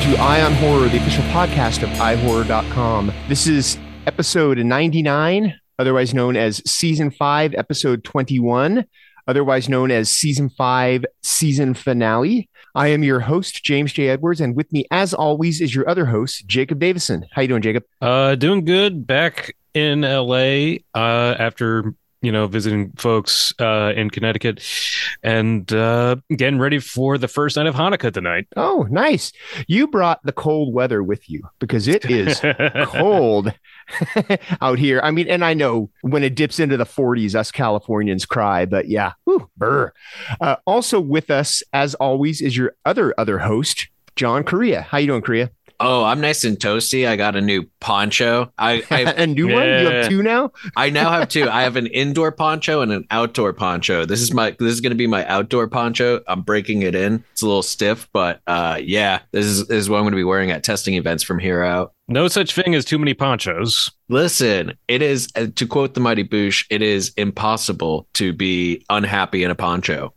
to Eye on Horror, the official podcast of iHorror.com. This is episode 99, otherwise known as season 5, episode 21, otherwise known as season 5, season finale. I am your host, James J. Edwards, and with me, as always, is your other host, Jacob Davison. How you doing, Jacob? Doing good. Back in LA after visiting folks in Connecticut, and getting ready for the first night of Hanukkah tonight. Oh, nice. You brought the cold weather with you because it is cold out here. I mean, and I know when it dips into the 40s, us Californians cry, but yeah, whew, burr. Also with us, as always, is your other host, John Correa. How you doing, Correa? Oh, I'm nice and toasty. I got a new poncho. A new one? You have two now? I now have two. I have an indoor poncho and an outdoor poncho. This is going to be my outdoor poncho. I'm breaking it in. It's a little stiff, but this is what I'm going to be wearing at testing events from here out. No such thing as too many ponchos. Listen, it is, to quote the Mighty Boosh, it is impossible to be unhappy in a poncho.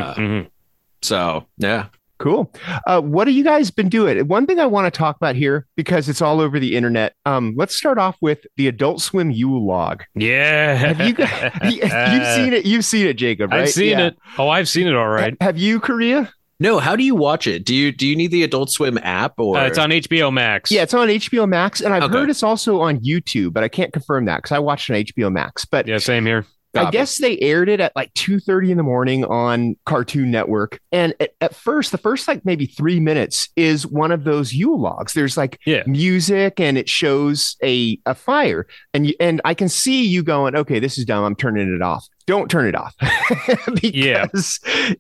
So, yeah. Cool. What have you guys been doing? One thing I want to talk about here, because it's all over the internet. Let's start off with the Adult Swim Yule log. Yeah. Have you guys, you've seen it? You've seen it, Jacob, right? I've seen it. Oh, I've seen it. All right. Have you, Correa? No, how do you watch it? Do you need the Adult Swim app or it's on HBO Max? Yeah, it's on HBO Max, and I've heard it's also on YouTube, but I can't confirm that because I watched it on HBO Max. But yeah, same here. I guess they aired it at like 2:30 in the morning on Cartoon Network. And at first, the first like maybe 3 minutes is one of those Yule logs. There's like music and it shows a fire. And I can see you going, okay, this is dumb. I'm turning it off. Don't turn it off. Because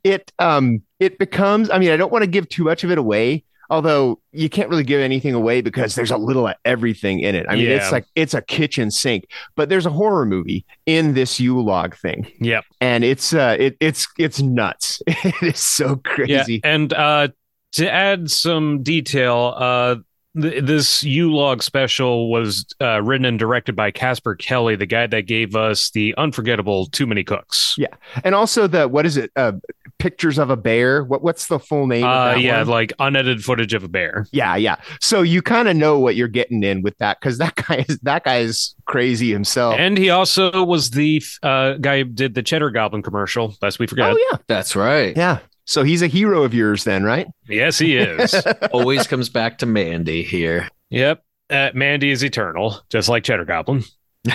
it becomes, I mean, I don't want to give too much of it away. Although you can't really give anything away because there's a little of everything in it. I mean, it's a kitchen sink, but there's a horror movie in this Yule log thing. Yep. And it's nuts. It is so crazy. Yeah. And to add some detail, this Yule log special was written and directed by Casper Kelly, the guy that gave us the unforgettable Too Many Cooks. Yeah. And also what is it? Pictures of a bear. What's the full name of that one? Like unedited footage of a bear. Yeah. So you kind of know what you're getting in with that because that guy is crazy himself. And he also was the guy who did the Cheddar Goblin commercial, lest we forget. Oh yeah, that's right. Yeah. So he's a hero of yours then, right? Yes, he is. Always comes back to Mandy here. Yep. Mandy is eternal, just like Cheddar Goblin.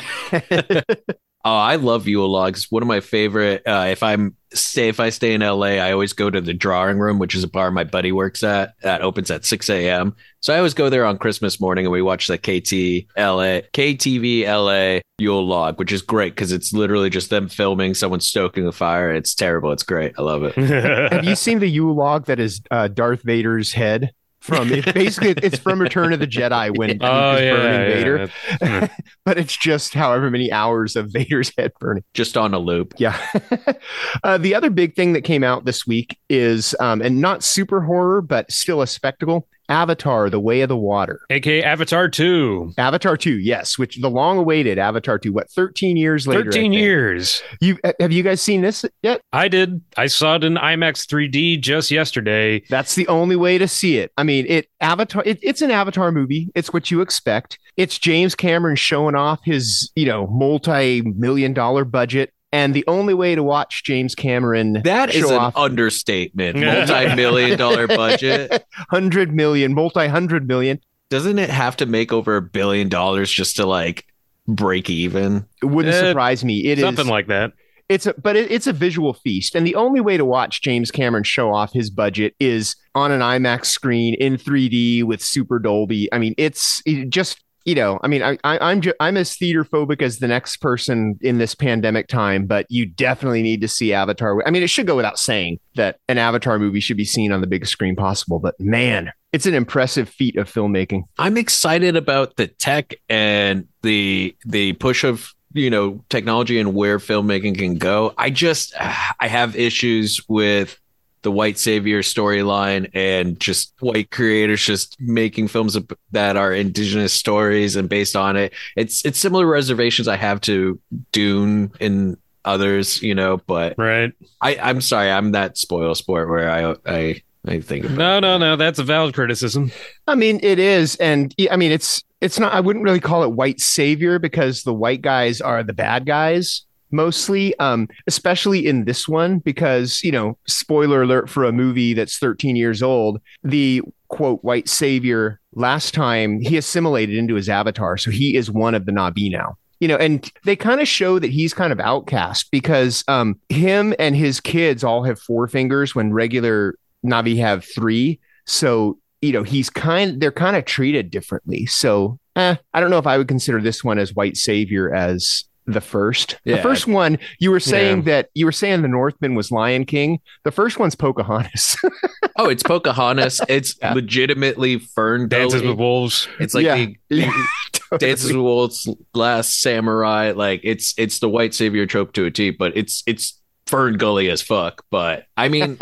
Oh, I love Yule logs. One of my favorite. If I stay in LA, I always go to the Drawing Room, which is a bar my buddy works at. That opens at 6 a.m. So I always go there on Christmas morning and we watch the KTV LA Yule log, which is great because it's literally just them filming someone stoking a fire. It's terrible. It's great. I love it. Have you seen the Yule log that is Darth Vader's head? It's from Return of the Jedi when Luke is burning Vader. Yeah. But it's just however many hours of Vader's head burning. Just on a loop. Yeah. The other big thing that came out this week is, and not super horror, but still a spectacle, Avatar, The Way of the Water. AKA Avatar 2. Avatar 2, yes, which the long-awaited Avatar 2, 13 years later? 13 years. Have you guys seen this yet? I did. I saw it in IMAX 3D just yesterday. That's the only way to see it. I mean, it's an Avatar movie. It's what you expect. It's James Cameron showing off his, multi-million-dollar budget. And the only way to watch James Cameron that is an understatement. Multi-million-dollar budget. Multi-100 million. Doesn't it have to make over $1 billion just to like break even? It wouldn't surprise me. It something is like that. It's a visual feast. And the only way to watch James Cameron show off his budget is on an IMAX screen in 3D with Super Dolby. I mean, I'm as theater phobic as the next person in this pandemic time, but you definitely need to see Avatar. I mean, it should go without saying that an Avatar movie should be seen on the biggest screen possible, but man, it's an impressive feat of filmmaking. I'm excited about the tech and the push of, technology and where filmmaking can go. I have issues with the white savior storyline and just white creators just making films that are indigenous stories and based on it. It's similar reservations I have to Dune and others, but right. I'm sorry, I'm that spoil sport where I I think no, that's a valid criticism. I mean, it is, and I mean, it's not. I wouldn't really call it white savior because the white guys are the bad guys mostly, especially in this one because spoiler alert for a movie that's 13 years old. The quote white savior last time he assimilated into his avatar, so he is one of the Na'vi now. And they kind of show that he's kind of outcast because him and his kids all have 4 fingers when regular Na'vi have 3. So, they're kind of treated differently. So I don't know if I would consider this one as white savior as the first. Yeah. The first one, you were saying the Northman was Lion King. The first one's Pocahontas. Oh, it's Pocahontas. It's legitimately Fern Gully. Dances with Wolves. It's like totally. Dances with Wolves, Last Samurai. Like it's the white savior trope to a T, but it's Fern Gully as fuck. But I mean,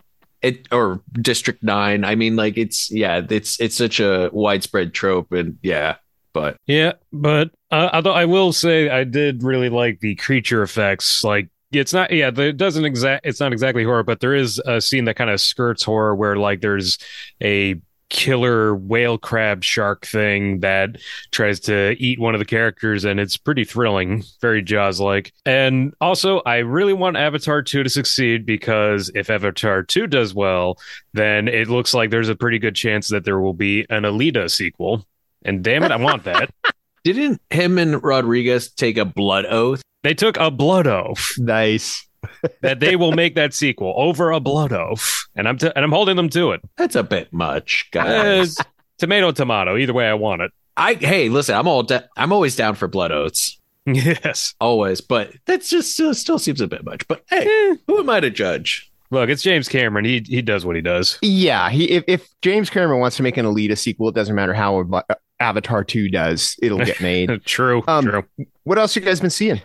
or District 9. I mean, like it's such a widespread trope, and but although I will say I did really like the creature effects. Like it's not it's not exactly horror, but there is a scene that kind of skirts horror where like there's a killer whale crab shark thing that tries to eat one of the characters, and it's pretty thrilling, very Jaws like. And also I really want Avatar 2 to succeed, because if Avatar 2 does well, then it looks like there's a pretty good chance that there will be an Alita sequel, and damn it, I want that. Didn't him and Rodriguez take a blood oath? They took a blood oath. Nice. That they will make that sequel over a blood oath, and I'm holding them to it. That's a bit much, guys. Tomato. Either way, I want it. Hey, listen, I'm always down for blood oaths. Yes, always, but that's just still seems a bit much. But hey, who am I to judge? Look, it's James Cameron. He does what he does. Yeah, if James Cameron wants to make an Alita sequel, it doesn't matter how Avatar 2 does, it'll get made. True. What else you guys been seeing?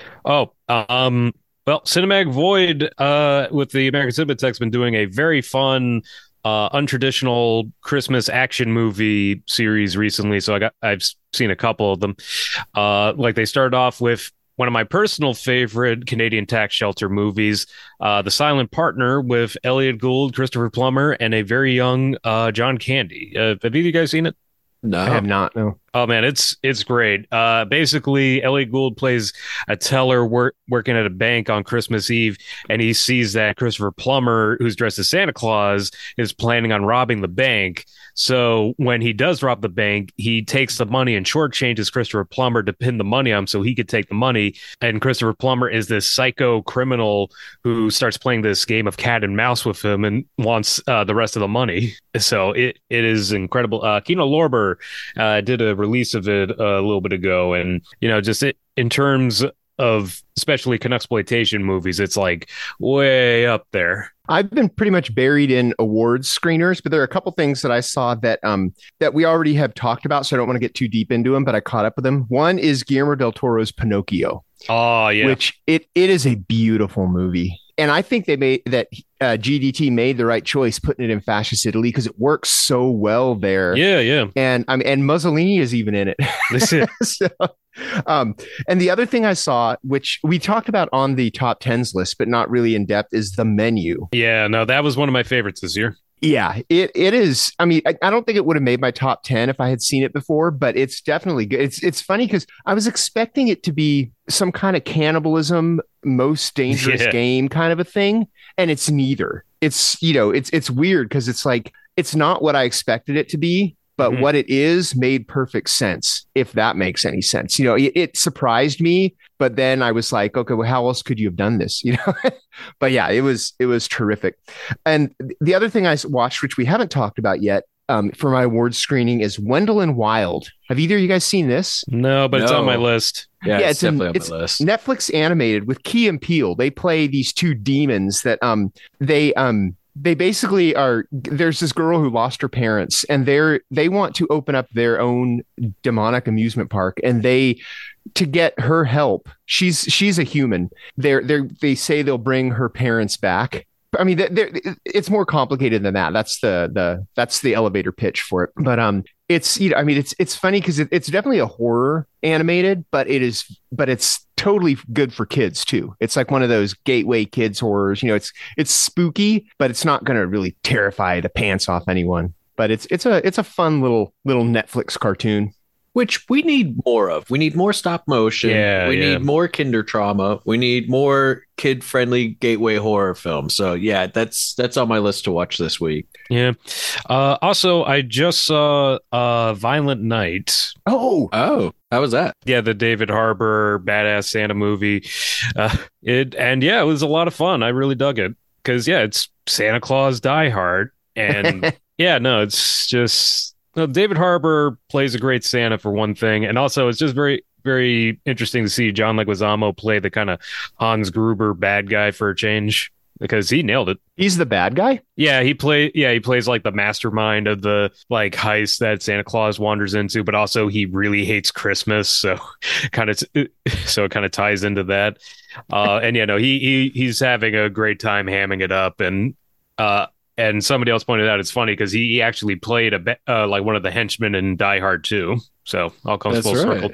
Well, Cinematic Void with the American Cinematheque's been doing a very fun, untraditional Christmas action movie series recently. So I've seen a couple of them. Like they started off with one of my personal favorite Canadian tax shelter movies, The Silent Partner, with Elliot Gould, Christopher Plummer, and a very young John Candy. Have either of you guys seen it? No, I have not. No. Oh man, it's great. Basically, Elliot Gould plays a teller working at a bank on Christmas Eve, and he sees that Christopher Plummer, who's dressed as Santa Claus, is planning on robbing the bank. So when he does rob the bank, he takes the money and shortchanges Christopher Plummer to pin the money on him so he could take the money. And Christopher Plummer is this psycho criminal who starts playing this game of cat and mouse with him and wants the rest of the money. So it is incredible. Kino Lorber did a release of it a little bit ago, and in terms of especially Canuxploitation movies, it's like way up there. I've been pretty much buried in awards screeners, but there are a couple things that I saw that we already have talked about, so I don't want to get too deep into them, but I caught up with them. One is Guillermo del Toro's Pinocchio. Oh yeah, which it is a beautiful movie. And I think they made that GDT made the right choice putting it in fascist Italy because it works so well there. Yeah. And and Mussolini is even in it. So, and the other thing I saw, which we talked about on the top 10s list, but not really in depth, is The Menu. Yeah, no, that was one of my favorites this year. Yeah, it is. I mean, I don't think it would have made my top 10 if I had seen it before, but it's definitely good. It's funny because I was expecting it to be some kind of cannibalism, most dangerous game kind of a thing, and it's neither. It's it's weird because it's like it's not what I expected it to be, but what it is made perfect sense, if that makes any sense. It surprised me, but then I was like, okay, well, how else could you have done this? But yeah, it was terrific. And the other thing I watched, which we haven't talked about yet, for my awards screening, is Wendell and Wild. Have either of you guys seen this? No, but it's on my list. Yeah, it's definitely on my list. Netflix animated with Key and Peele. They play these two demons that they basically are. There's this girl who lost her parents, and they want to open up their own demonic amusement park, and to get her help. She's a human. They say they'll bring her parents back. I mean, it's more complicated than that. That's the elevator pitch for it. But it's, you know, I mean, it's funny because it's definitely a horror animated, but it's totally good for kids too. It's like one of those gateway kids horrors. You know, it's spooky, but it's not going to really terrify the pants off anyone. But it's a fun little Netflix cartoon. Which we need more of. We need more stop motion. We need more kinder trauma. We need more kid-friendly gateway horror films. So yeah, that's on my list to watch this week. Yeah. Also, I just saw Violent Night. Oh, how was that? Yeah, the David Harbour badass Santa movie. It was a lot of fun. I really dug it because it's Santa Claus Die Hard, and it's just. No, David Harbour plays a great Santa for one thing, and also it's just very, very interesting to see John Leguizamo play the kind of Hans Gruber bad guy for a change because he nailed it. He's the bad guy? Yeah, he plays like the mastermind of the like heist that Santa Claus wanders into, but also he really hates Christmas, so it kind of ties into that. He's having a great time hamming it up, and somebody else pointed out it's funny because he actually played like one of the henchmen in Die Hard 2. So all comes full circle.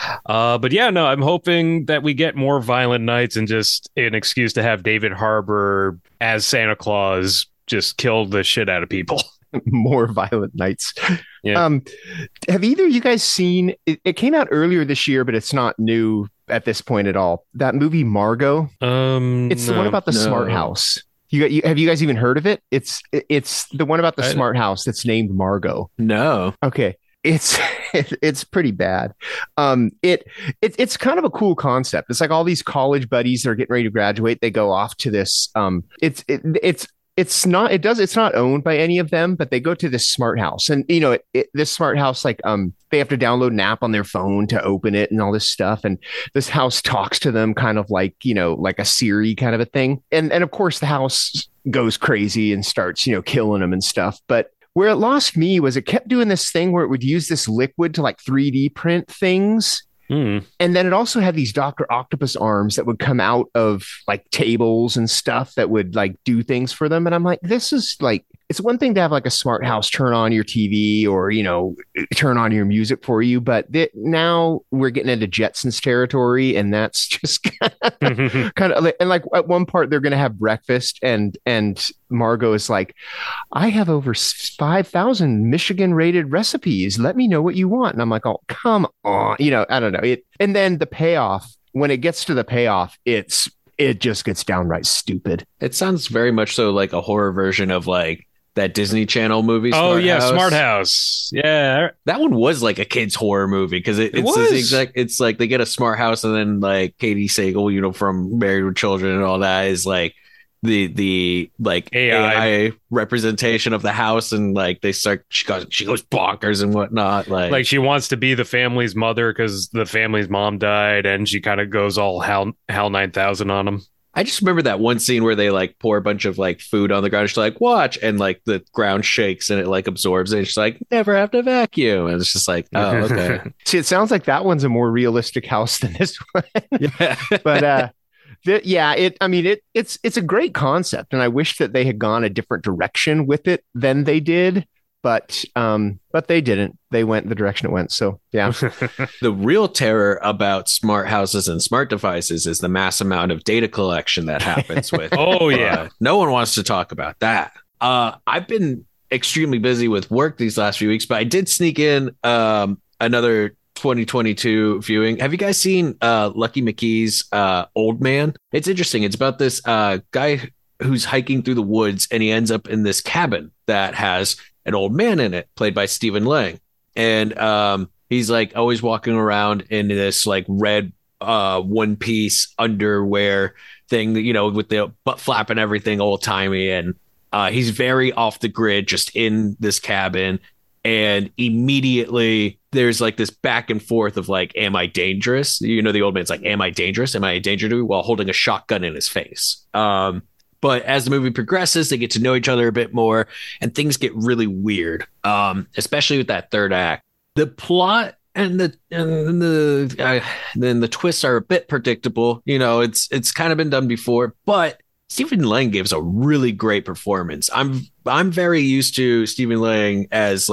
I'm hoping that we get more Violent Nights and just an excuse to have David Harbour as Santa Claus just kill the shit out of people. More Violent Nights. Yeah. Have either of you guys seen it came out earlier this year, but it's not new at this point at all. That movie Margot? It's the one about the smart house. Have you guys even heard of it? It's the one about the smart house that's named Margot. No. Okay. It's pretty bad. It's kind of a cool concept. It's like all these college buddies that are getting ready to graduate. They go off to this. It's not owned by any of them, but they go to this smart house, and you know, this smart house, like, they have to download an app on their phone to open it and all this stuff. And this house talks to them kind of like, you know, like a Siri kind of a thing. And of course the house goes crazy and starts, you know, killing them and stuff. But where it lost me was it kept doing this thing where it would use this liquid to like 3D print things. And then it also had these Dr. Octopus arms that would come out of like tables and stuff that would like do things for them. And I'm like, this is like, it's one thing to have like a smart house turn on your TV or, you know, turn on your music for you. But now we're getting into Jetsons territory, and that's just kind of and like at one part they're going to have breakfast, and Margot is like, I have over 5,000 Michigan rated recipes. Let me know what you want. And I'm like, oh, come on. You know, I don't know. And then the payoff, when it gets to the payoff, it just gets downright stupid. It sounds very much so like a horror version of like that Disney Channel movie. Smart House. Yeah. That one was like a kid's horror movie because it's like they get a smart house, and then like Katie Sagal, you know, from Married with Children and all that, is like the like AI representation of the house, and like she goes bonkers and whatnot. Like she wants to be the family's mother because the family's mom died, and she kind of goes all hell 9,000 on them. I just remember that one scene where they like pour a bunch of like food on the ground. She's like, watch, and like the ground shakes and it like absorbs it. And she's like, never have to vacuum. And it's just like, oh, okay. See, it sounds like that one's a more realistic house than this one. Yeah. But it's a great concept, and I wish that they had gone a different direction with it than they did. But they didn't. They went the direction it went. So, yeah. The real terror about smart houses and smart devices is the mass amount of data collection that happens with. No one wants to talk about that. I've been extremely busy with work these last few weeks, but I did sneak in another 2022 viewing. Have you guys seen Lucky McKee's Old Man? It's interesting. It's about this guy who's hiking through the woods, and he ends up in this cabin that has an old man in it, played by Stephen Lang. And he's like always walking around in this like red one piece underwear thing, you know, with the butt flap and everything, old timey. And he's very off the grid, just in this cabin. And immediately there's like this back and forth of like, am I dangerous? You know, the old man's like, am I dangerous? Am I a danger to you? While holding a shotgun in his face. But as the movie progresses, they get to know each other a bit more, and things get really weird, especially with that third act. The plot and then the twists are a bit predictable. You know, it's kind of been done before, but Stephen Lang gives a really great performance. I'm very used to Stephen Lang as like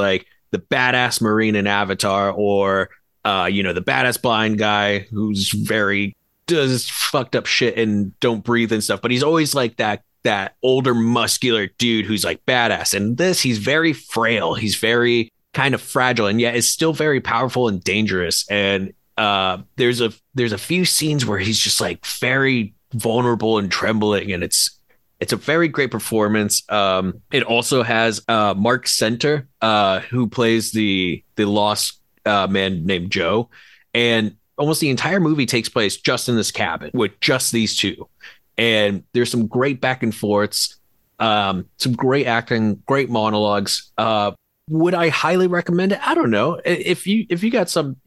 the badass Marine in Avatar, or the badass blind guy who's does fucked up shit and don't breathe and stuff, but he's always like that older muscular dude who's like badass. And this, he's very frail, he's very kind of fragile, and yet is still very powerful and dangerous. And there's a few scenes where he's just like very vulnerable and trembling, and it's a very great performance. It also has Mark Center, who plays the lost man named Joe, and almost the entire movie takes place just in this cabin with just these two. And there's some great back and forths, some great acting, great monologues. Would I highly recommend it? I don't know. If you got some,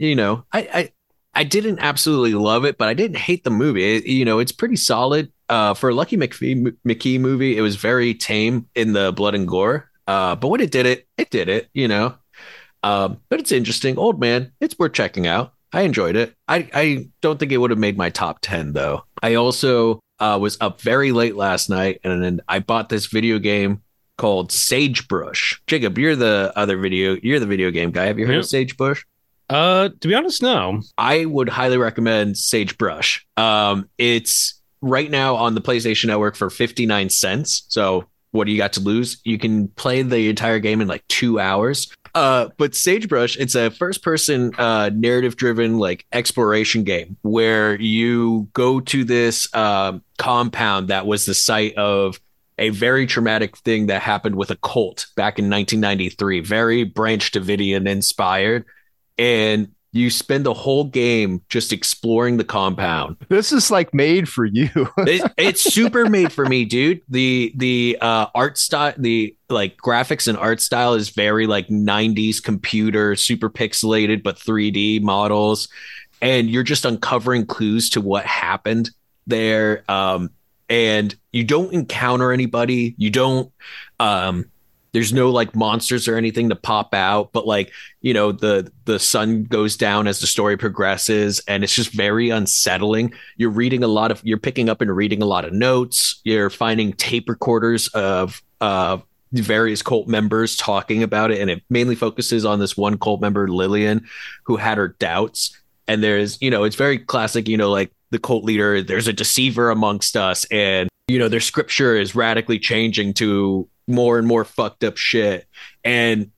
I didn't absolutely love it, but I didn't hate the movie. It's pretty solid. For a Lucky McKee movie, it was very tame in the blood and gore. But when it did it, but it's interesting. Old Man, it's worth checking out. I enjoyed it. I don't think it would have made my top 10 though. I also was up very late last night, and then I bought this video game called Sagebrush. Jacob, you're the video game guy. Have you heard of Sagebrush? To be honest, no. I would highly recommend Sagebrush. It's right now on the PlayStation Network for 59 cents. So what do you got to lose? You can play the entire game in like 2 hours. But Sagebrush, it's a first-person narrative-driven like exploration game where you go to this compound that was the site of a very traumatic thing that happened with a cult back in 1993, very Branch Davidian inspired, and you spend the whole game just exploring the compound. This is like made for you. It's super made for me, dude. The art style, the like graphics and art style is very like 90s computer, super pixelated, but 3D models. And you're just uncovering clues to what happened there. And you don't encounter anybody. You don't, there's no like monsters or anything to pop out, but like, the sun goes down as the story progresses, and it's just very unsettling. You're picking up and reading a lot of notes. You're finding tape recorders of various cult members talking about it. And it mainly focuses on this one cult member, Lillian, who had her doubts. And there's, it's very classic, like the cult leader, there's a deceiver amongst us, and, their scripture is radically changing to more and more fucked up shit. And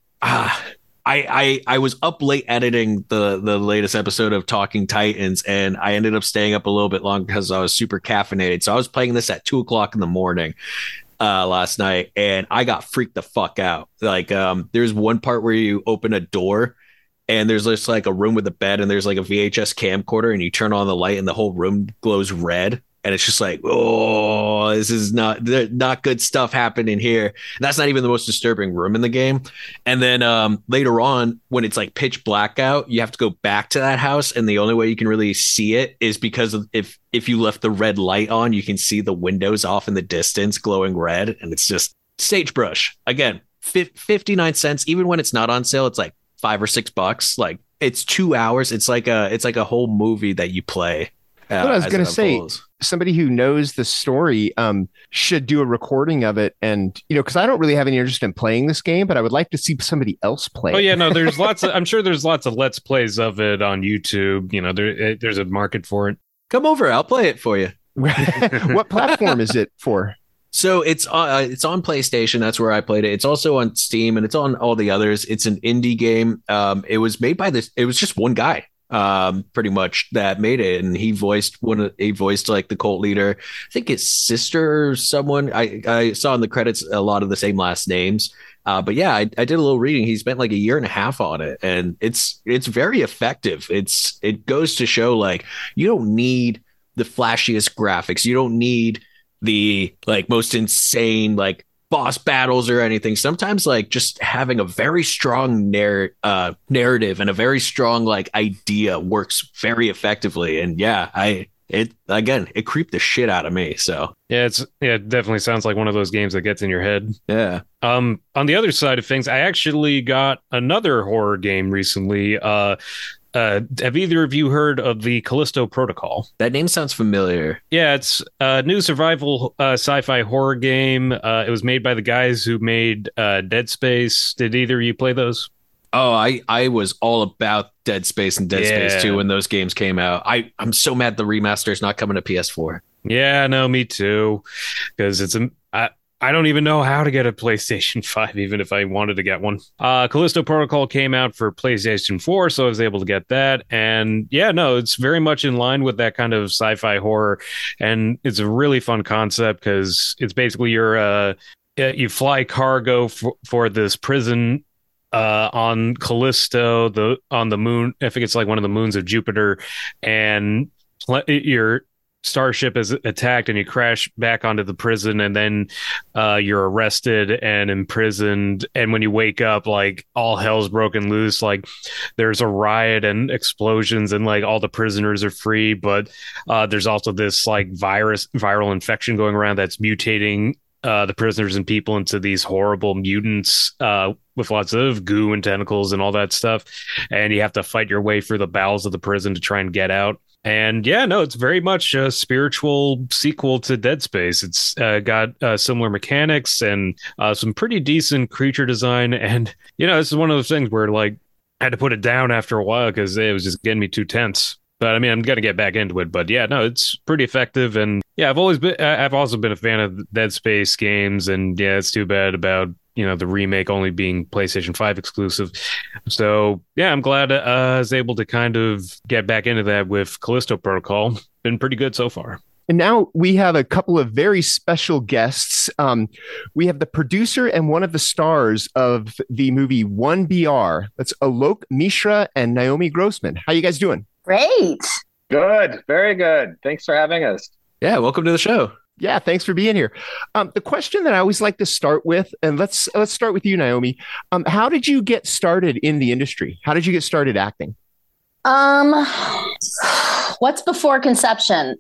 I was up late editing the latest episode of Talking Titans, and I ended up staying up a little bit long because I was super caffeinated. So I was playing this at 2:00 in the morning last night, and I got freaked the fuck out. Like there's one part where you open a door, and there's just like a room with a bed, and there's like a VHS camcorder, and you turn on the light and the whole room glows red. And it's just like, oh, this is not good stuff happening here. And that's not even the most disturbing room in the game. And then later on, when it's like pitch blackout, you have to go back to that house. And the only way you can really see it is because if you left the red light on, you can see the windows off in the distance glowing red. And it's just Sagebrush. Again, 59 cents. Even when it's not on sale, it's like $5 or $6. Like it's 2 hours. It's like a whole movie that you play. What I was going to say, somebody who knows the story should do a recording of it. And, because I don't really have any interest in playing this game, but I would like to see somebody else play it. Oh, yeah, no, there's I'm sure there's lots of Let's Plays of it on YouTube. There's a market for it. Come over. I'll play it for you. What platform is it for? So it's on PlayStation. That's where I played it. It's also on Steam, and it's on all the others. It's an indie game. It was made by it was just one guy. Pretty much that made it, and he voiced like the cult leader. I think his sister or someone. I saw in the credits a lot of the same last names. But yeah, I did a little reading. He spent like a year and a half on it, and it's very effective. It goes to show like you don't need the flashiest graphics. You don't need the like most insane like boss battles or anything. Sometimes like just having a very strong narrative and a very strong like idea works very effectively. And yeah, it creeped the shit out of me. So it definitely sounds like one of those games that gets in your head. Yeah. On the other side of things, I actually got another horror game recently. Have either of you heard of the Callisto Protocol? That name sounds familiar. Yeah, it's a new survival sci-fi horror game. It was made by the guys who made Dead Space. Did either of you play those? Oh, I was all about Dead Space and Dead Space 2 when those games came out. I'm so mad the remaster is not coming to PS4. Yeah, no, me too. Because I don't even know how to get a PlayStation 5, even if I wanted to get one. Callisto Protocol came out for PlayStation 4, so I was able to get that. And yeah, no, it's very much in line with that kind of sci-fi horror. And it's a really fun concept because it's basically you fly cargo for this prison on Callisto, on the moon. I think it's like one of the moons of Jupiter, and your starship is attacked and you crash back onto the prison, and then you're arrested and imprisoned, and when you wake up, like, all hell's broken loose. Like, there's a riot and explosions, and like all the prisoners are free, but there's also this like viral infection going around that's mutating the prisoners and people into these horrible mutants with lots of goo and tentacles and all that stuff, and you have to fight your way through the bowels of the prison to try and get out. And yeah, no, it's very much a spiritual sequel to Dead Space. It's got similar mechanics and some pretty decent creature design. And, this is one of those things where, like, I had to put it down after a while because it was just getting me too tense. But I mean, I'm going to get back into it. But yeah, no, it's pretty effective. And yeah, I've also been a fan of Dead Space games. And yeah, it's too bad about, the remake only being PlayStation 5 exclusive. So yeah, I'm glad I was able to kind of get back into that with Callisto Protocol. Been pretty good so far. And now we have a couple of very special guests. We have the producer and one of the stars of the movie 1BR. That's Alok Mishra and Naomi Grossman. How you guys doing? Great. Good. Very good. Thanks for having us. Yeah, welcome to the show. Yeah, thanks for being here. The question that I always like to start with, and let's start with you, Naomi. How did you get started in the industry? How did you get started acting? What's before conception?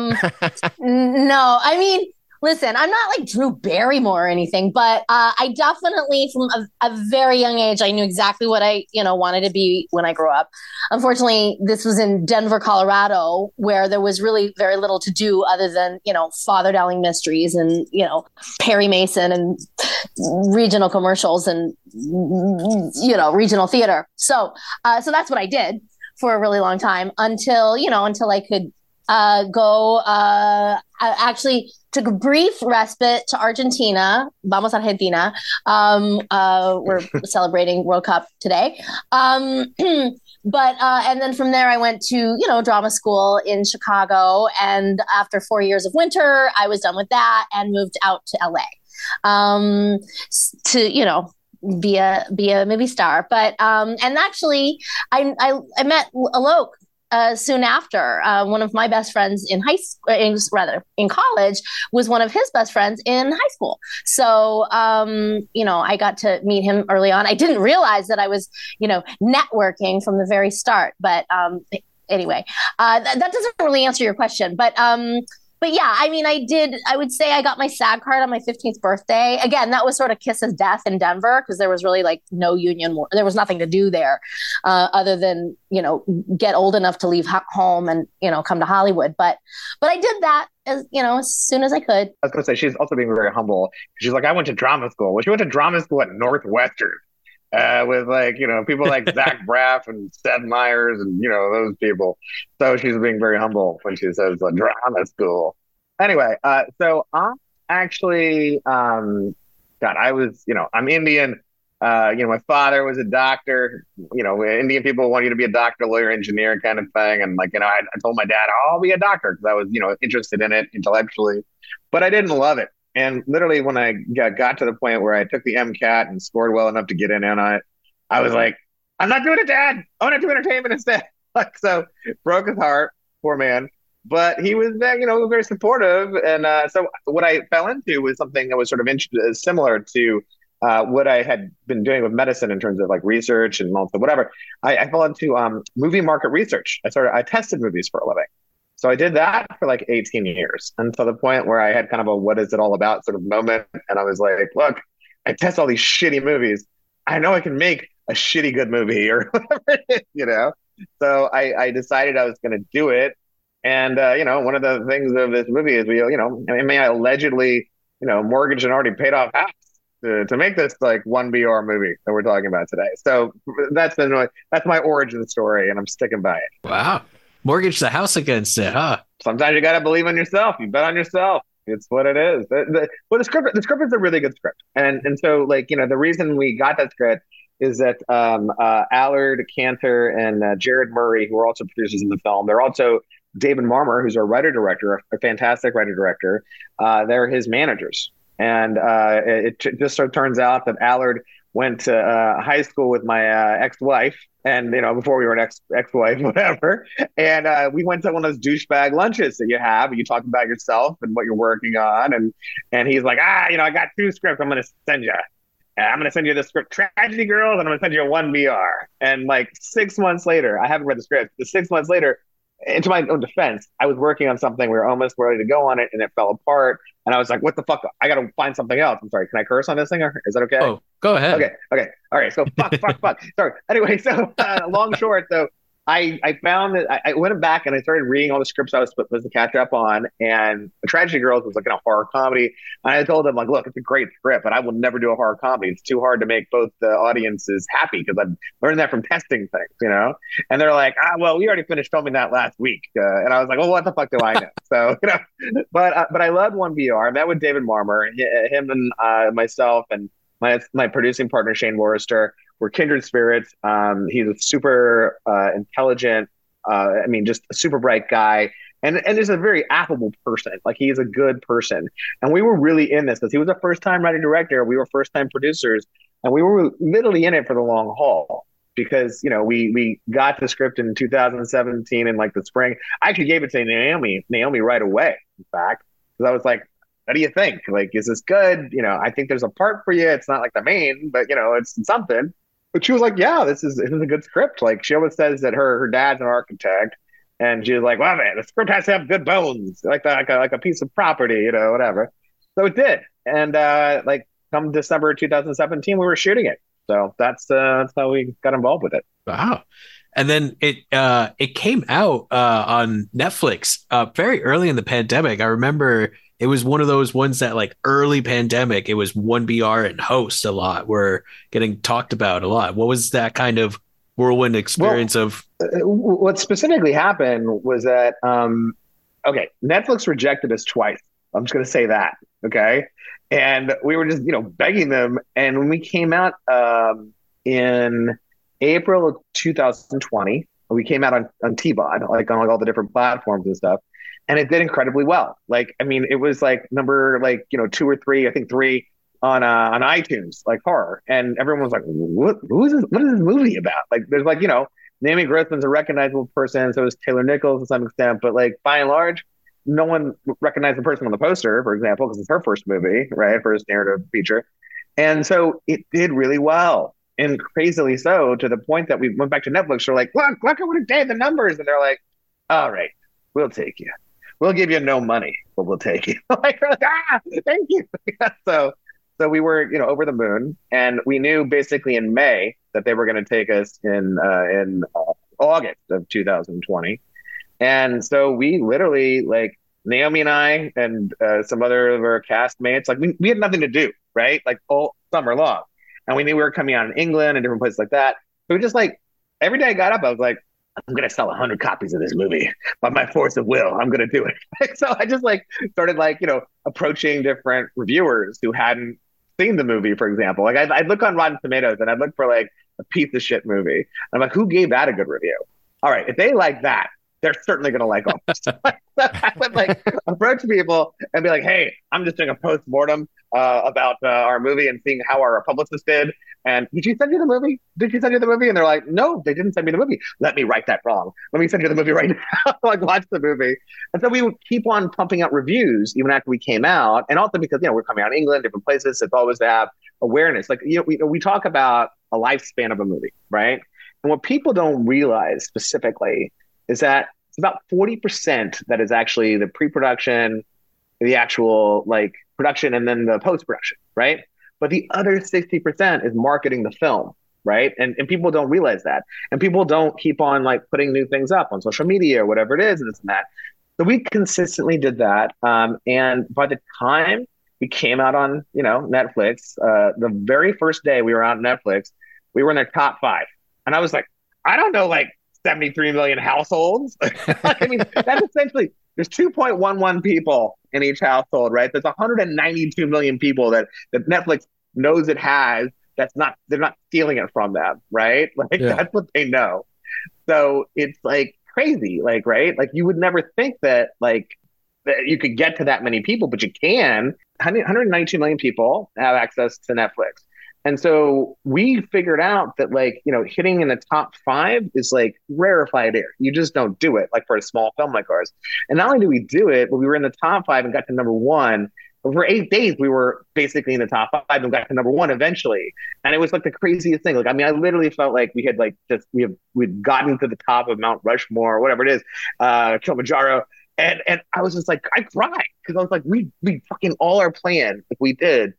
No, I mean, listen, I'm not like Drew Barrymore or anything, but I definitely, from a very young age, I knew exactly what I, wanted to be when I grew up. Unfortunately, this was in Denver, Colorado, where there was really very little to do other than, Father Dowling Mysteries and, Perry Mason and regional commercials and, regional theater. So that's what I did for a really long time until I could go. I actually took a brief respite to Argentina. Vamos Argentina. We're celebrating World Cup today. But and then from there I went to, drama school in Chicago. And after 4 years of winter, I was done with that and moved out to LA to, be a movie star. But and actually I met Alok soon after. One of my best friends in in college was one of his best friends in high school. So, I got to meet him early on. I didn't realize that I was, networking from the very start. But anyway, that doesn't really answer your question. But yeah, I mean, I would say I got my SAG card on my 15th birthday. Again, that was sort of kiss of death in Denver because there was really like no union. There was nothing to do there other than, get old enough to leave home and, come to Hollywood. But I did that as soon as I could. I was going to say, she's also being very humble. She's like, I went to drama school. Well, she went to drama school at Northwestern with people like Zach Braff and Seth Meyers and, those people. So she's being very humble when she says drama school. Anyway, so I actually, I was, I'm Indian. My father was a doctor. Indian people want you to be a doctor, lawyer, engineer kind of thing. And I told my dad, I'll be a doctor because I was, interested in it intellectually, but I didn't love it. And literally when I got to the point where I took the MCAT and scored well enough to get in on it, I was like, I'm not doing it, Dad. I want to do entertainment instead. So broke his heart, poor man. But he was, very supportive. And so what I fell into was something that was sort of similar to what I had been doing with medicine in terms of like research and whatever. I fell into movie market research. I tested movies for a living. So I did that for like 18 years until the point where I had kind of a what is it all about sort of moment. And I was like, look, I test all these shitty movies. I know I can make a shitty good movie or whatever it is, So I decided I was going to do it. And, one of the things of this movie is I allegedly, mortgaged and already paid off house. to make this like 1BR movie that we're talking about today. So that's my origin story, and I'm sticking by it. Wow. Mortgage the house against it, huh? Sometimes you got to believe in yourself. You bet on yourself. It's what it is. The script is a really good script. And so like, the reason we got that script is that Allard Cantor and Jared Murray, who are also producers in the film, they're also David Marmer, who's our writer-director, a fantastic writer-director. They're his managers. And it just so turns out that Allard went to high school with my ex-wife, and before we were an ex-wife, whatever. And we went to one of those douchebag lunches that you have, and you talk about yourself and what you're working on. And he's like, I got 2 scripts I'm going to send you. I'm going to send you the script Tragedy Girls, and I'm going to send you a 1BR. And like 6 months later, I haven't read the script, but 6 months later, and to my own defense, I was working on something. We were almost ready to go on it, and it fell apart. And I was like, what the fuck? I got to find something else. I'm sorry. Can I curse on this thing? Or is that okay? Oh, go ahead. Okay. All right. So fuck. Sorry. Anyway, so long short, so I found that I went back and I started reading all the scripts I was supposed to catch up on. And Tragedy Girls was like a horror comedy. And I told them, like, look, it's a great script, but I will never do a horror comedy. It's too hard to make both the audiences happy, because I've learned that from testing things, And they're like, well, we already finished filming that last week. And I was like, well, what the fuck do I know? So, but I loved 1BR. I met with David Marmer, him and myself and my producing partner, Shane Worcester. We're kindred spirits. He's a super intelligent, just a super bright guy, and is a very affable person. Like, he is a good person. And we were really in this because he was a first-time writer director. We were first-time producers, and we were literally in it for the long haul, because we got the script in 2017 in like the spring. I actually gave it to Naomi right away. In fact, because I was like, what do you think? Like, is this good? I think there's a part for you. It's not like the main, but it's something. But she was like, yeah, this is a good script. Like, she always says that her dad's an architect, and she was like, well, man, the script has to have good bones, like a piece of property, whatever. So it did. And come December 2017, we were shooting it. So that's how we got involved with it. Wow. And then it came out on Netflix very early in the pandemic. I remember it was one of those ones that, like, early pandemic, it was 1BR and Host a lot were getting talked about a lot. What was that kind of whirlwind experience of? What specifically happened was that, Netflix rejected us twice. I'm just going to say that. Okay. And we were just, begging them. And when we came out in April of 2020, we came out on TVOD, like on all the different platforms and stuff. And it did incredibly well. Like, it was like number 2 or 3, I think 3 on iTunes, like horror. And everyone was like, what is this movie about? Like, there's Naomi Grossman's a recognizable person. So is Taylor Nichols to some extent. But like, by and large, no one recognized the person on the poster, for example, because it's her first movie, right? First narrative feature. And so it did really well. And crazily so, to the point that we went back to Netflix. They're like, look at what it did, the numbers. And they're like, all right, we'll take you. We'll give you no money, but we'll take you. Thank you. So we were, over the moon, and we knew basically in May that they were going to take us in August of 2020. And so we literally, like, Naomi and I and some other of our castmates, like, we had nothing to do, right? Like, all summer long. And we knew we were coming out in England and different places like that. So we just, like, every day I got up, I was like, I'm going to sell 100 copies of this movie by my force of will. I'm going to do it. So I just started approaching different reviewers who hadn't seen the movie, for example. Like, I'd look on Rotten Tomatoes and I'd look for like a piece of shit movie. And I'm like, who gave that a good review? All right. If they like that, they're certainly going to like all this. So I would approach people and be like, hey, I'm just doing a post-mortem about our movie and seeing how our publicist did. And did she send you the movie? And they're like, no, they didn't send me the movie. Let me right that wrong. Let me send you the movie right now. Watch the movie. And so we would keep on pumping out reviews even after we came out. And also because, we're coming out in England, different places. It's always to have awareness. Like, we talk about a lifespan of a movie, right? And what people don't realize specifically is that it's about 40% that is actually the pre-production, the actual production, and then the post-production, right? But the other 60% is marketing the film, right? And people don't realize that. And people don't keep on putting new things up on social media or whatever it is, and this and that. So we consistently did that. And by the time we came out on, Netflix. The very first day we were on Netflix, we were in their top 5. And I was like, I don't know, like 73 million households. I mean, that's essentially, there's 2.11 people in each household, right? There's 192 million people that Netflix knows it has. They're not stealing it from them, right? Like that's what they know. So it's like crazy, like, right? Like you would never think that that you could get to that many people, but you can. 192 million people have access to Netflix. And so we figured out that hitting in the top 5 is like rarefied air. You just don't do it for a small film like ours. And not only do we do it, but we were in the top 5 and got to number 1. But for 8 days, we were basically in the top 5 and got to number 1 eventually. And it was like the craziest thing. I literally felt like we had we'd gotten to the top of Mount Rushmore or whatever it is, Kilimanjaro. And I was just like, I cried because I was like, we fucking all our plan, we did.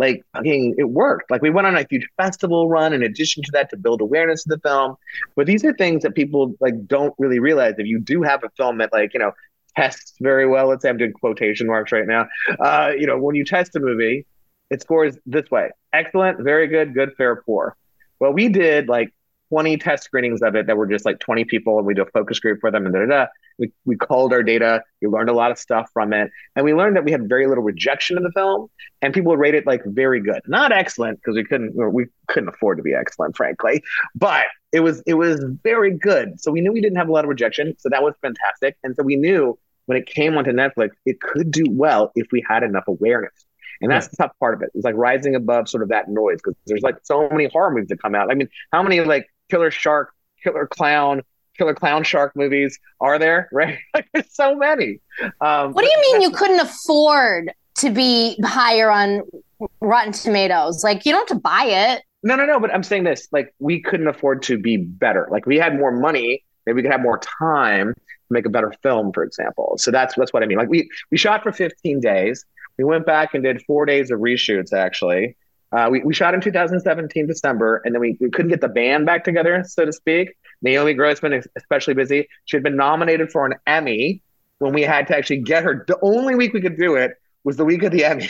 It worked. We went on a huge festival run in addition to that to build awareness of the film. But these are things that people don't really realize. If you do have a film that tests very well, let's say I'm doing quotation marks right now. When you test a movie, it scores this way: excellent, very good, good, fair, poor. Well, we did 20 test screenings of it that were just 20 people, and we did a focus group for them, and we culled our data. We learned a lot of stuff from it, and we learned that we had very little rejection of the film, and people would rate it very good, not excellent, because we couldn't afford to be excellent, frankly, but it was very good. So we knew we didn't have a lot of rejection, so that was fantastic. And so we knew when it came onto Netflix, it could do well if we had enough awareness. And that's the tough part of it. It's rising above sort of that noise, because there's so many horror movies that come out. I mean, how many killer clown shark movies are there, right? There's so many. What do you mean you couldn't afford to be higher on Rotten Tomatoes? You don't have to buy it. No, but I'm saying this, we couldn't afford to be better. We had more money, maybe we could have more time to make a better film, for example. So that's what I mean. We shot for 15 days. We went back and did 4 days of reshoots, actually. We shot in 2017, December, and then we couldn't get the band back together, so to speak. Naomi Grossman is especially busy. She had been nominated for an Emmy when we had to actually get her. The only week we could do it was the week of the Emmys.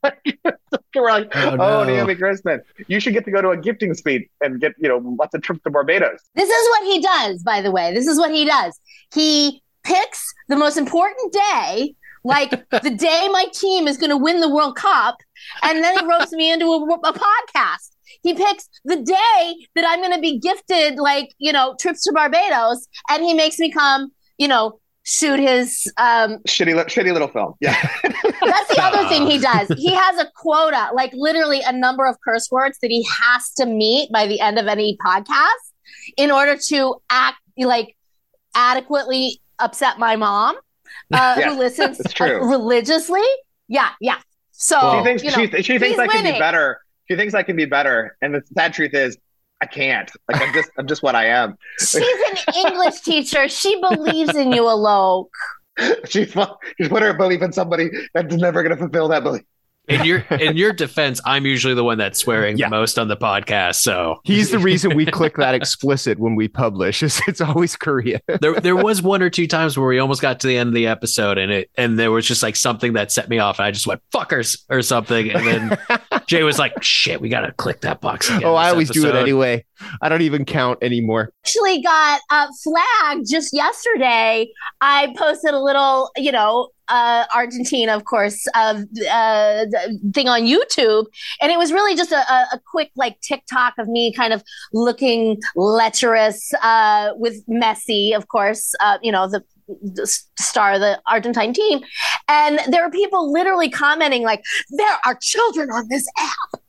We're like, no. Naomi Grossman, you should get to go to a gifting suite and get, lots of trips to Barbados. This is what he does, by the way. This is what he does. He picks the most important day, the day my team is going to win the World Cup, and then he ropes me into a podcast. He picks the day that I'm going to be gifted, trips to Barbados, and he makes me come, shoot his shitty little film. Yeah. That's the other thing he does. He has a quota, literally a number of curse words that he has to meet by the end of any podcast in order to adequately upset my mom, who listens religiously. Yeah. So she thinks I can be better. She thinks I can be better, and the sad truth is, I can't. I'm just what I am. She's an English teacher. She believes in you, Alok. She's put her belief in somebody that's never going to fulfill that belief. In your defense, I'm usually the one that's swearing the most on the podcast. So he's the reason we click that explicit when we publish. It's always Korea. There was 1 or 2 times where we almost got to the end of the episode and there was just something that set me off. And I just went fuckers or something. And then Jay was like, shit, we got to click that box again. Oh, I always do it anyway. I don't even count anymore. Actually got flagged just yesterday. I posted a little, Argentina, of course, thing on YouTube. And it was really just a quick TikTok of me kind of looking lecherous with Messi, of course, the star of the Argentine team. And there are people literally commenting there are children on this app.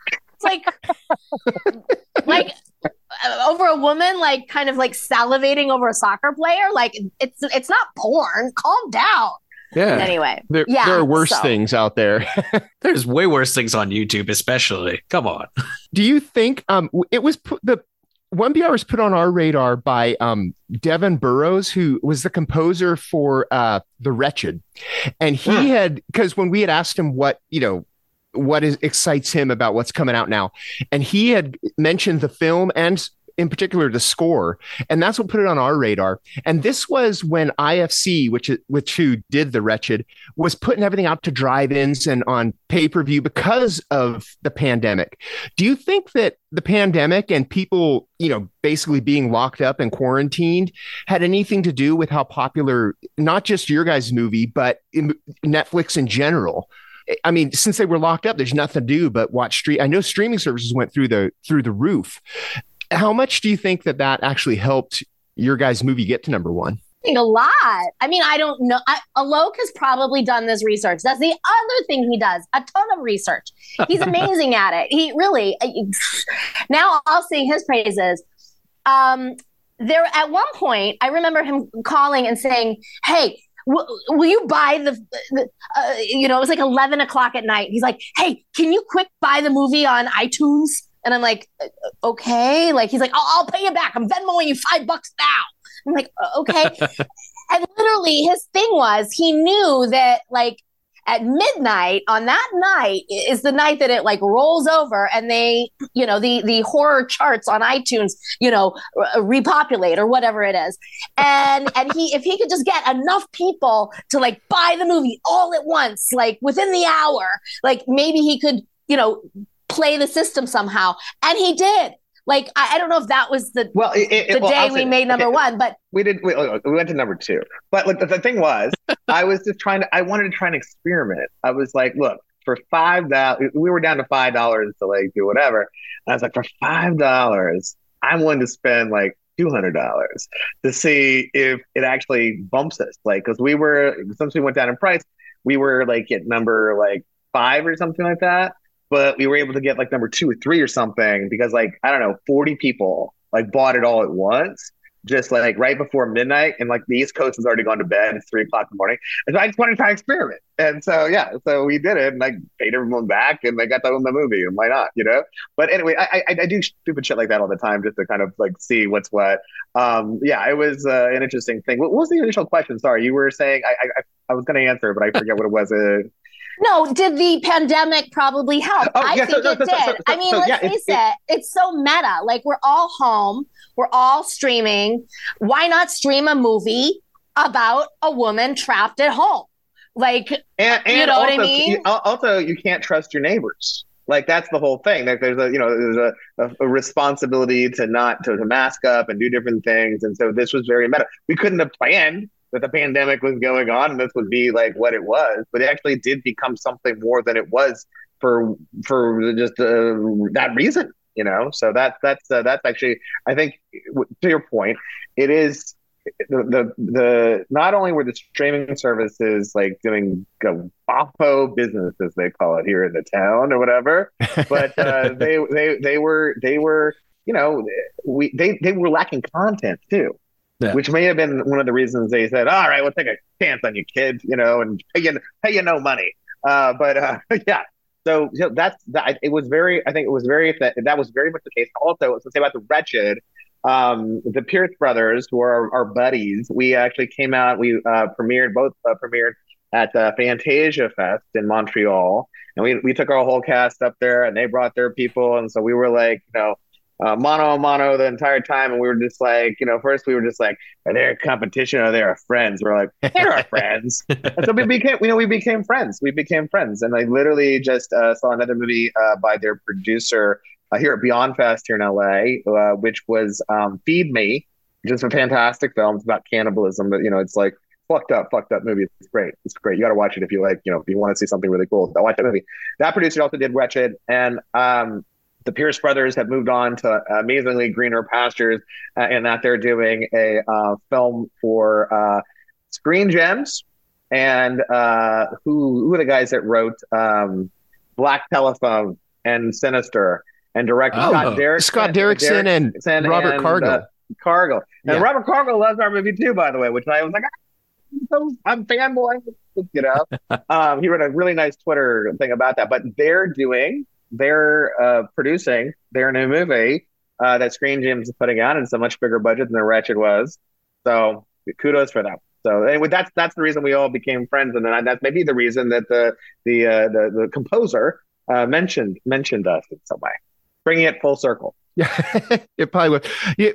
It's over a woman, kind of salivating over a soccer player. It's not porn. Calm down. Yeah. Anyway, there are worse things out there. There's way worse things on YouTube, especially. Come on. Do you think it was the 1BR was put on our radar by Devin Burrows, who was the composer for The Wretched, and he had, because when we had asked him what excites him about what's coming out now, and he had mentioned the film and in particular the score, and that's what put it on our radar. And this was when IFC, which who did The Wretched, was putting everything out to drive-ins and on pay-per-view because of the pandemic. Do you think that the pandemic and people, basically being locked up and quarantined had anything to do with how popular not just your guys' movie, but Netflix in general? I mean, since they were locked up, there's nothing to do but watch I know streaming services went through the roof. How much do you think that actually helped your guys' movie get to number one? A lot. I mean, I don't know. Alok has probably done this research. That's the other thing he does, a ton of research. He's amazing at it. He really, now I'll sing his praises. There, at one point, I remember him calling and saying, hey, will you buy it was like 11 o'clock at night. He's like, hey, can you quick buy the movie on iTunes? And I'm like, okay. Like, he's like, I'll pay you back. I'm Venmoing you $5 now. I'm like, okay. And literally his thing was, he knew that like at midnight on that night is the night that it like rolls over and they, the horror charts on iTunes, repopulate or whatever it is. And if he could just get enough people to like buy the movie all at once, like within the hour, like maybe he could, play the system somehow. And he did. Like, I don't know if that was the day we made number one, but we went to number two. But like the thing was, I was just I wanted to try and experiment. I was like, look, for $5, we were down to $5 to like do whatever. And I was like, for $5, I'm willing to spend like $200 to see if it actually bumps us. Like, because since we went down in price, we were like at number like 5 or something like that. But we were able to get like number 2 or 3 or something because like, I don't know, 40 people like bought it all at once, just like right before midnight. And like the East Coast has already gone to bed. It's 3 o'clock in the morning. And so I just wanted to try and experiment. And so, so we did it and like paid everyone back and they got to own the movie and why not, But anyway, I do stupid shit like that all the time just to kind of like see what's what. It was an interesting thing. What was the initial question? Sorry, you were saying, I was going to answer, but I forget what it was. No, did the pandemic probably help? I think it did. I mean, let's face it, it's so meta. Like, we're all home, we're all streaming. Why not stream a movie about a woman trapped at home? Like, and you know what I mean? Also, you can't trust your neighbors. Like, that's the whole thing. Like, there's a responsibility to mask up and do different things. And so this was very meta. We couldn't have planned that the pandemic was going on and this would be like what it was, but it actually did become something more than it was for just that reason, So that's actually, I think, to your point, it is the not only were the streaming services like doing boffo business as they call it here in the town or whatever, but they were they were lacking content too. Yeah. Which may have been one of the reasons they said, all right, we'll take a chance on you, kids, and pay you no money. Yeah. So that's that. It was very that was very much the case. Also, let's say about The Wretched, the Pierce brothers, who are our buddies, we actually came out, we premiered at Fantasia Fest in Montreal. And we took our whole cast up there and they brought their people. And so we were like, mano a mano the entire time, and we were just like, first we were just like, are they a competition or are they our friends? We're like, they're our friends. And so we became friends. And I literally just saw another movie by their producer here at Beyond Fest here in LA, which was Feed Me, which is a fantastic film. It's about cannibalism, but it's like fucked up movie. It's great. You got to watch it if you like, if you want to see something really cool. Watch that movie. That producer also did Wretched, and the Pierce brothers have moved on to amazingly greener pastures, and that they're doing a film for Screen Gems. And who are the guys that wrote Black Telephone and Sinister and directed Scott Derrickson and Robert Cargill. Cargill. And Robert Cargill loves our movie too, by the way, which I was like, I'm fanboy. He wrote a really nice Twitter thing about that. But they're producing their new movie that Screen Gems is putting out, and it's a much bigger budget than The Wretched was. So kudos for them. So anyway, that's the reason we all became friends, and then that's maybe the reason that the composer mentioned us in some way, bringing it full circle. Yeah, it probably would.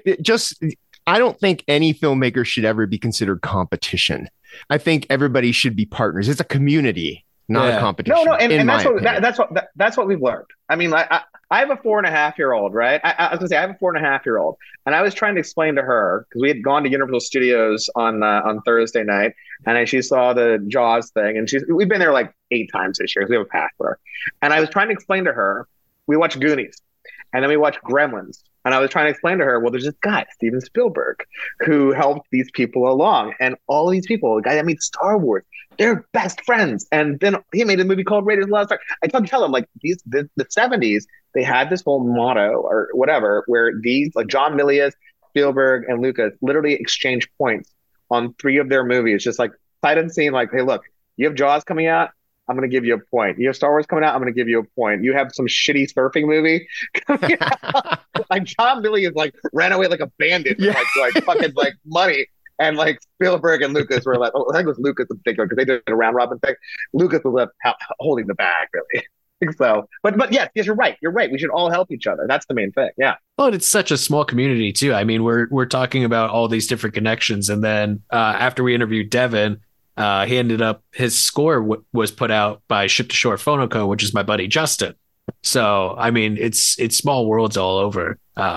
I don't think any filmmaker should ever be considered competition. I think everybody should be partners. It's a community, not a competition. No, and that's what we've learned. I mean, I have a 4.5-year-old, right? I was gonna say I have a 4.5-year-old, and I was trying to explain to her because we had gone to Universal Studios on Thursday night, and she saw the Jaws thing, and we've been there like 8 times this year because we have a pass for her. And I was trying to explain to her, we watched Goonies, and then we watched Gremlins. And I was trying to explain to her, well, there's this guy, Steven Spielberg, who helped these people along. And all these people, the guy that made Star Wars, they're best friends. And then he made a movie called Raiders of the Lost Ark. I tell him, like, the 70s, they had this whole motto or whatever, where these, like John Milius, Spielberg, and Lucas literally exchanged points on 3 of their movies. Just like sight unseen, like, hey, look, you have Jaws coming out, I'm going to give you a point. You have Star Wars coming out, I'm going to give you a point. You have some shitty surfing movie coming out. Like John Milius like ran away like a bandit with like fucking like money. And like Spielberg and Lucas were like, I think it was Lucas in particular because they did a round robin thing. Lucas was left holding the bag, really. So, but yes, you're right. You're right. We should all help each other. That's the main thing. Yeah. Well, it's such a small community too. I mean, we're talking about all these different connections, and then after we interviewed Devin, he ended up his score was put out by Ship to Shore Phonoco, which is my buddy Justin. So I mean, it's small worlds all over,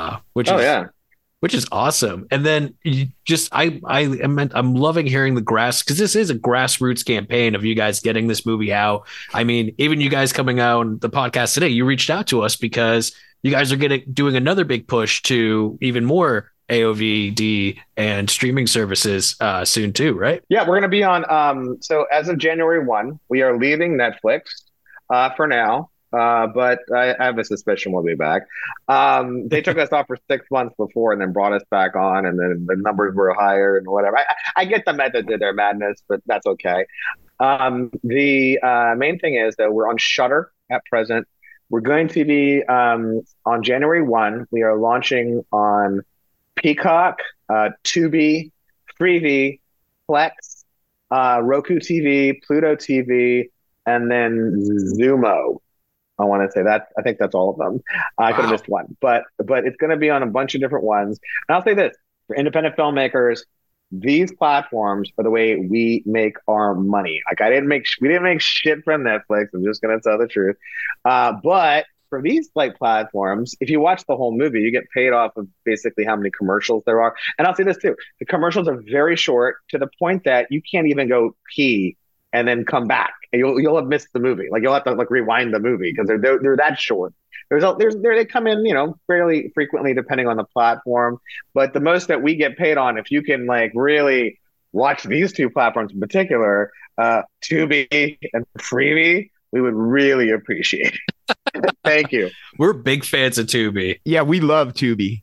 which is awesome. And then I'm loving hearing because this is a grassroots campaign of you guys getting this movie out. I mean, even you guys coming out on the podcast today, you reached out to us because you guys are doing another big push to even more AOVD and streaming services soon too, right? Yeah, we're going to be on. So as of January 1, we are leaving Netflix for now. But I have a suspicion we'll be back. They took us off for 6 months before and then brought us back on, and then the numbers were higher and whatever. I get the method to their madness, but that's okay. The main thing is that we're on Shudder at present. We're going to be on January 1. We are launching on Peacock, Tubi, Freevee, Plex, Roku TV, Pluto TV, and then Zumo. I want to say that. I think that's all of them. I could have missed one, but it's going to be on a bunch of different ones. And I'll say this, for independent filmmakers, these platforms are the way we make our money. Like we didn't make shit from Netflix. I'm just going to tell the truth. But for these like platforms, if you watch the whole movie, you get paid off of basically how many commercials there are. And I'll say this too, the commercials are very short to the point that you can't even go pee and then come back, and you'll have missed the movie. Like you'll have to like rewind the movie because they're that short. They come in, fairly frequently depending on the platform. But the most that we get paid on, if you can like really watch these 2 platforms in particular, Tubi and Freevee, we would really appreciate it. Thank you. We're big fans of Tubi. Yeah, we love Tubi.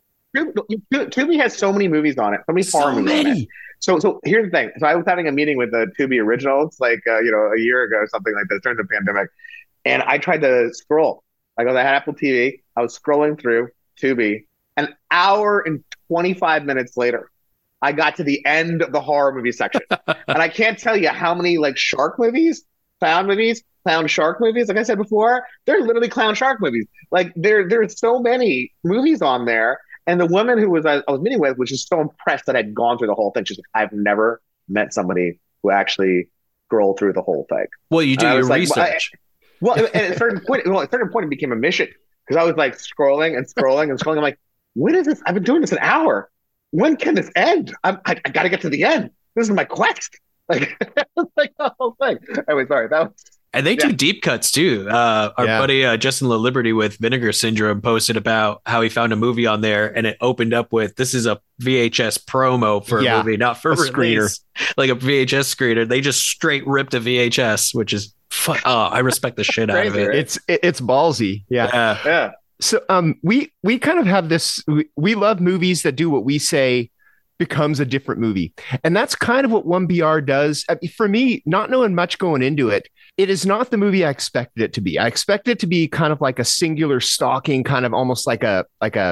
Tubi has so many movies on it, so many horror movies on it. So here's the thing. So I was having a meeting with the Tubi originals, like a year ago, something like this during the pandemic, and I tried to scroll. I had Apple TV. I was scrolling through Tubi. An hour and 25 minutes later, I got to the end of the horror movie section, and I can't tell you how many like shark movies, clown shark movies. Like I said before, they're literally clown shark movies. Like there's so many movies on there. And the woman who I was meeting with was just so impressed that I'd gone through the whole thing. She's like, I've never met somebody who actually scrolled through the whole thing. Well, you do your research. At a certain point, it became a mission because I was like scrolling and scrolling and scrolling. I'm like, when is this? I've been doing this an hour. When can this end? I got to get to the end. This is my quest. Like the whole thing. Anyway, sorry. And they do deep cuts too. Our buddy Justin LaLiberty with Vinegar Syndrome posted about how he found a movie on there, and it opened up with, this is a VHS promo for a movie, not for a screener, like a VHS screener. They just straight ripped a VHS, which is I respect the shit out of it. Right? It's ballsy. Yeah. So we kind of have this. We love movies that do what we say becomes a different movie, and that's kind of what 1BR does. For me, not knowing much going into it, it is not the movie I expected it to be. I expected it to be kind of like a singular stalking, kind of almost like a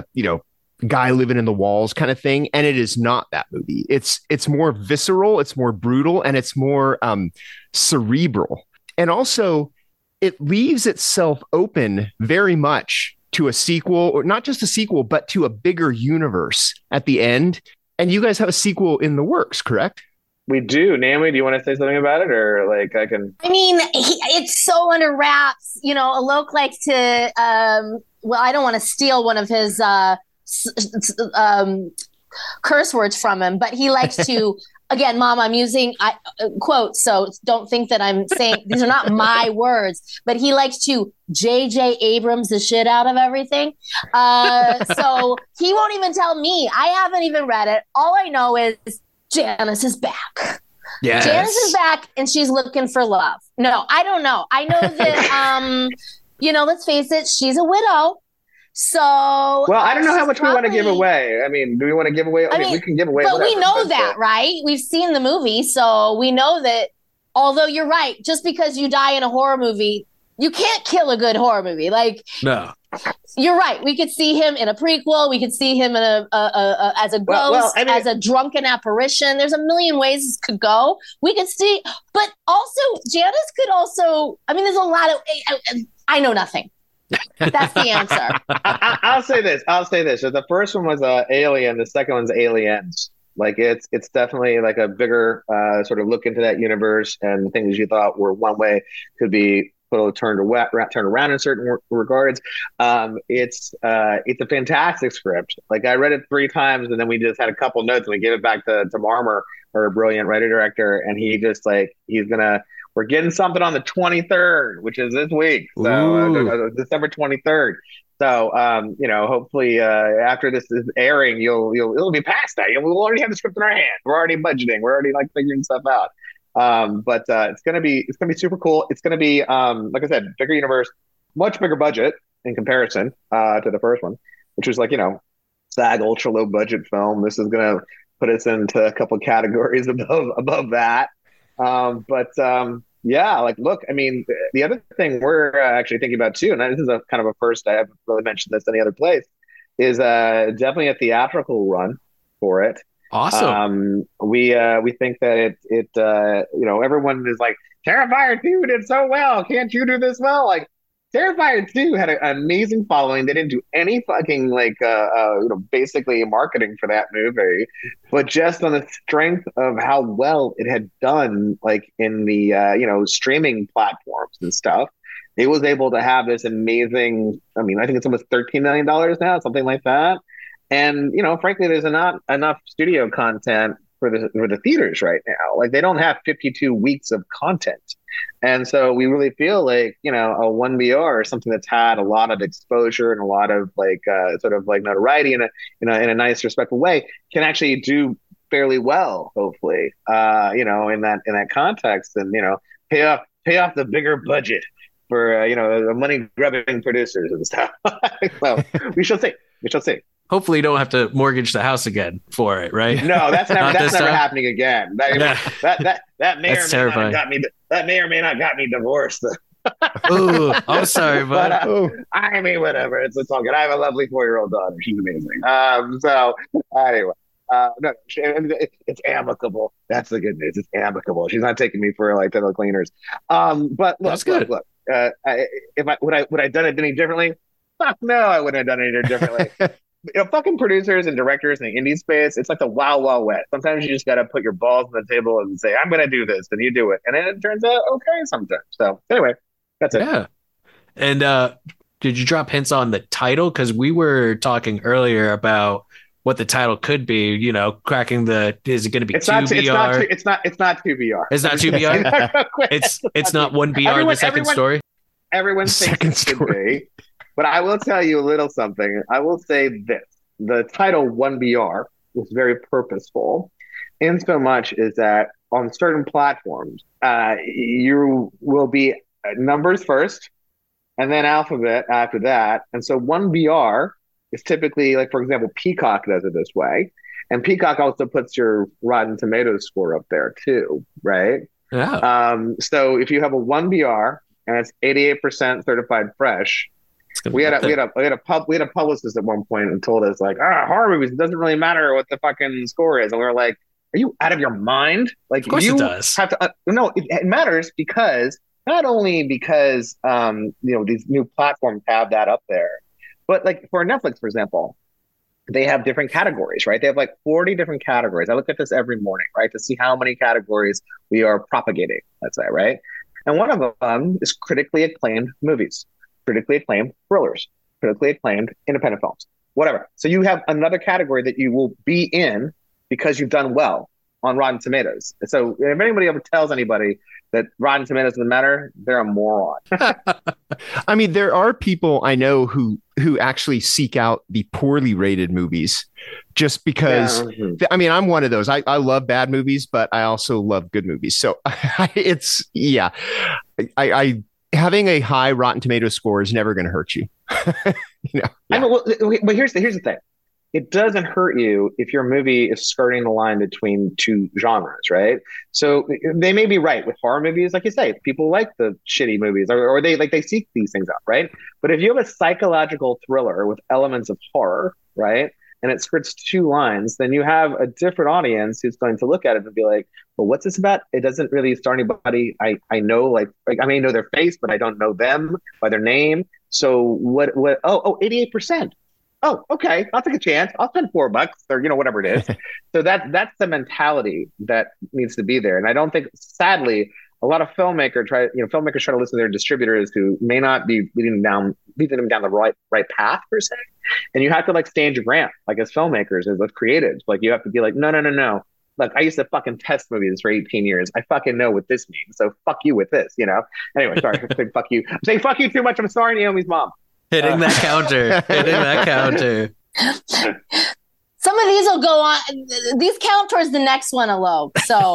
guy living in the walls kind of thing. And it is not that movie. It's more visceral, it's more brutal, and it's more cerebral. And also it leaves itself open very much to a sequel, or not just a sequel, but to a bigger universe at the end. And you guys have a sequel in the works, correct? We do. Naomi, do you want to say something about it, or like I can? I mean, it's so under wraps. You know, Alok likes to. Well, I don't want to steal one of his curse words from him, but he likes to. Again, Mom, I'm using quotes, so don't think that I'm saying these are not my words. But he likes to J.J. Abrams the shit out of everything. So he won't even tell me. I haven't even read it. All I know is Janice is back. Yes. Janice is back, and she's looking for love. No, I don't know. I know that, let's face it, she's a widow. So, well, I don't know how much we want to give away. I mean, do we want to give away? I mean, we can give away. But whatever, we know that, right? We've seen the movie, so we know that. Although you're right, just because you die in a horror movie, you can't kill a good horror movie. Like, no, you're right. We could see him in a prequel. We could see him in as a ghost, as a drunken apparition. There's a million ways this could go. We could see, but also Janice could also. I mean, there's a lot of. I know nothing. That's the answer. I'll say this. So the first one was Alien. The second one's Aliens. Like it's definitely like a bigger sort of look into that universe, and things you thought were one way could be turned around in certain regards. It's a fantastic script. Like I read it 3 times, and then we just had a couple notes, and we gave it back to Marmer, our brilliant writer director, and he just we're getting something on the 23rd, which is this week. So December 23rd. So, hopefully after this is airing, it'll be past that. We'll already have the script in our hand. We're already budgeting. We're already figuring stuff out. But it's going to be super cool. It's going to be, like I said, bigger universe, much bigger budget in comparison to the first one, which was SAG ultra low budget film. This is going to put us into a couple categories above that. Look, I mean, the other thing we're actually thinking about too, and this is a kind of a first, I haven't really mentioned this any other place, is definitely a theatrical run for it. Awesome. We think that it everyone is like, Terrifier 2 did so well. Can't you do this well? Like, Terrifier 2 had an amazing following. They didn't do any fucking basically marketing for that movie, but just on the strength of how well it had done, like in the streaming platforms and stuff, it was able to have this amazing. I mean, I think it's almost $13 million now, something like that. And frankly, there's not enough studio content for the theaters right now. Like they don't have 52 weeks of content. And so we really feel like, a 1BR or something that's had a lot of exposure and a lot of notoriety in a nice, respectful way can actually do fairly well, hopefully, in that context, and, pay off the bigger budget for, the money grubbing producers and stuff. Well, we shall see. Hopefully you don't have to mortgage the house again for it, right? No, that's never happening again. That may or may not got me divorced. Ooh, I'm sorry, but I mean, whatever. It's all good. I have a lovely 4-year-old daughter. She's amazing. So anyway, no, it's amicable. That's the good news. It's amicable. She's not taking me for dental cleaners. But look, that's good. Look. Would I have done it any differently? Fuck no, I wouldn't have done it any differently. Fucking producers and directors in the indie space, it's like the wild, wild west. Sometimes you just got to put your balls on the table and say, I'm going to do this, and you do it. And then it turns out okay sometimes. So anyway, that's it. Yeah. And did you drop hints on the title? Because we were talking earlier about what the title could be, cracking is it going to be 2BR? It's not 2BR. It's not 2BR? it's not 1BR, the second story? Everyone thinks it could be. But I will tell you a little something. I will say this. The title 1BR was very purposeful in so much is that on certain platforms, you will be numbers first and then alphabet after that. And so 1BR is typically, like, for example, Peacock does it this way. And Peacock also puts your Rotten Tomatoes score up there too, right? Yeah. So if you have a 1BR and it's 88% certified fresh, we had a publicist at one point and told us, like, horror movies, it doesn't really matter what the fucking score is. And we were like, are you out of your mind? Like, of course it does. Have to, no, it matters because not only because these new platforms have that up there, But like for Netflix, for example, they have different categories, right? They have like 40 different categories. I look at this every morning, right, to see how many categories we are propagating, let's say, right? And one of them is critically acclaimed movies, critically acclaimed thrillers, critically acclaimed independent films, whatever. So you have another category that you will be in because you've done well on Rotten Tomatoes. So if anybody ever tells anybody that Rotten Tomatoes doesn't matter, they're a moron. I mean, there are people I know who actually seek out the poorly rated movies just because, I mean, I'm one of those. I love bad movies, but I also love good movies. So it's, yeah, I having a high Rotten Tomatoes score is never going to hurt you. You know? Yeah. I mean, well, but here's the thing. It doesn't hurt you if your movie is skirting the line between two genres, right? So they may be right with horror movies, like you say, people like the shitty movies, or they seek these things out, right? But if you have a psychological thriller with elements of horror, right, and it skirts two lines, then you have a different audience who's going to look at it and be like, well, what's this about? It doesn't really star anybody I know, like I may know their face, but I don't know them by their name. So what? Oh, 88%. Oh, okay. I'll take a chance. I'll spend $4 or, whatever it is. So that's the mentality that needs to be there. And I don't think, sadly, a lot of filmmakers try to listen to their distributors who may not be leading them down the right path per se. And you have to like stand your ground, like as filmmakers, as creatives, like you have to be like, no. Look, I used to fucking test movies for 18 years. I fucking know what this means. So fuck you with this, Anyway, sorry. I'm saying fuck you. I'm saying fuck you too much. I'm sorry, Naomi's mom. Hitting that counter. Some of these will go on. These count towards the next one, Alok. So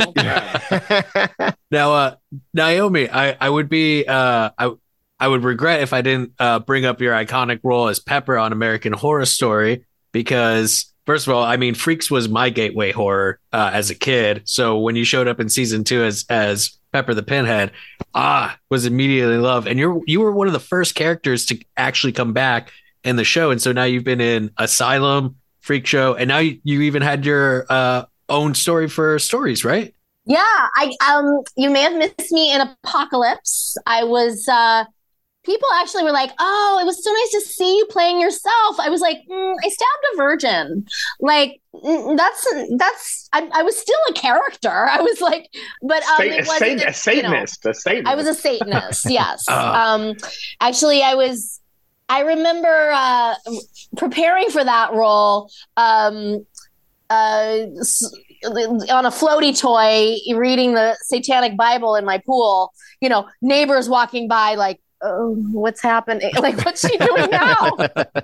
now, Naomi, I would be I would regret if I didn't bring up your iconic role as Pepper on American Horror Story, because first of all, I mean, Freaks was my gateway horror as a kid. So when you showed up in season 2 as Pepper the Pinhead, was immediately loved. And you were one of the first characters to actually come back in the show. And so now you've been in Asylum, Freak Show, and now you even had your own story for Stories, right? Yeah, you may have missed me in Apocalypse. I was people actually were like, "Oh, it was so nice to see you playing yourself." I was like, "I stabbed a virgin." Like that's. I was still a character. I was like, but it wasn't a Satanist. A Satanist. I was a Satanist. Yes. Actually, I remember preparing for that role. On a floaty toy, reading the Satanic Bible in my pool. Neighbors walking by, like, oh, what's happening? Like, what's she doing now?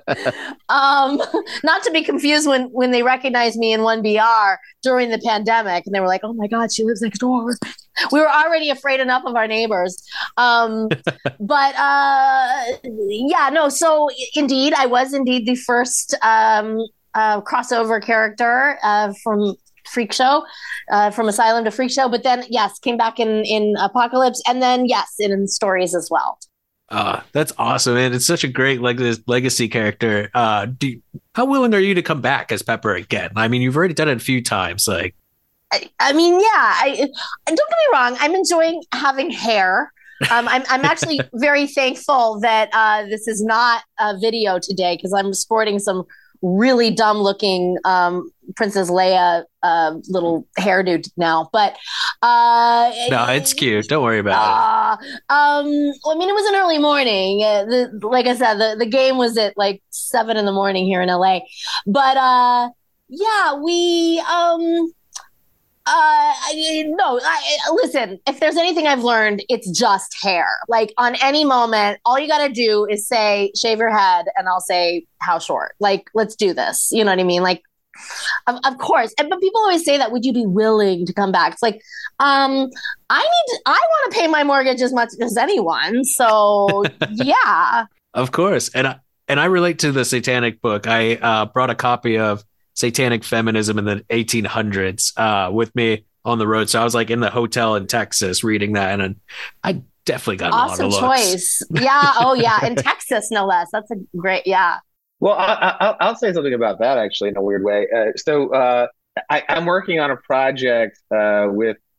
Not to be confused when they recognized me in 1BR during the pandemic, and they were like, "Oh my God, she lives next door." We were already afraid enough of our neighbors. But yeah, no. So indeed, I was indeed the first crossover character from Freak Show, from Asylum to Freak Show. But then, yes, came back in Apocalypse, and then yes, in Stories as well. That's awesome, man. It's such a great legacy character. How willing are you to come back as Pepper again? I mean, you've already done it a few times. Like, I mean, yeah. Don't get me wrong. I'm enjoying having hair. I'm actually very thankful that this is not a video today, because I'm sporting some really dumb looking Princess Leia little hairdo now. But no, it's cute. Don't worry about it. I mean, it was an early morning. Like I said, the game was at like 7 a.m. here in LA. But yeah, we listen, if there's anything I've learned, it's just hair. Like, on any moment, all you got to do is say, shave your head, and I'll say, how short? Like, let's do this. You know what I mean? Like, of course. But people always say that, would you be willing to come back? It's like, I want to pay my mortgage as much as anyone. So yeah. Of course. And I relate to the Satanic book. I brought a copy of Satanic Feminism in the 1800s with me on the road. So I was like in the hotel in Texas reading that, and I definitely got awesome a lot of choice. Yeah. Oh yeah. In Texas, no less. That's a great, yeah. Well, I'll say something about that actually in a weird way. So I'm working on a project with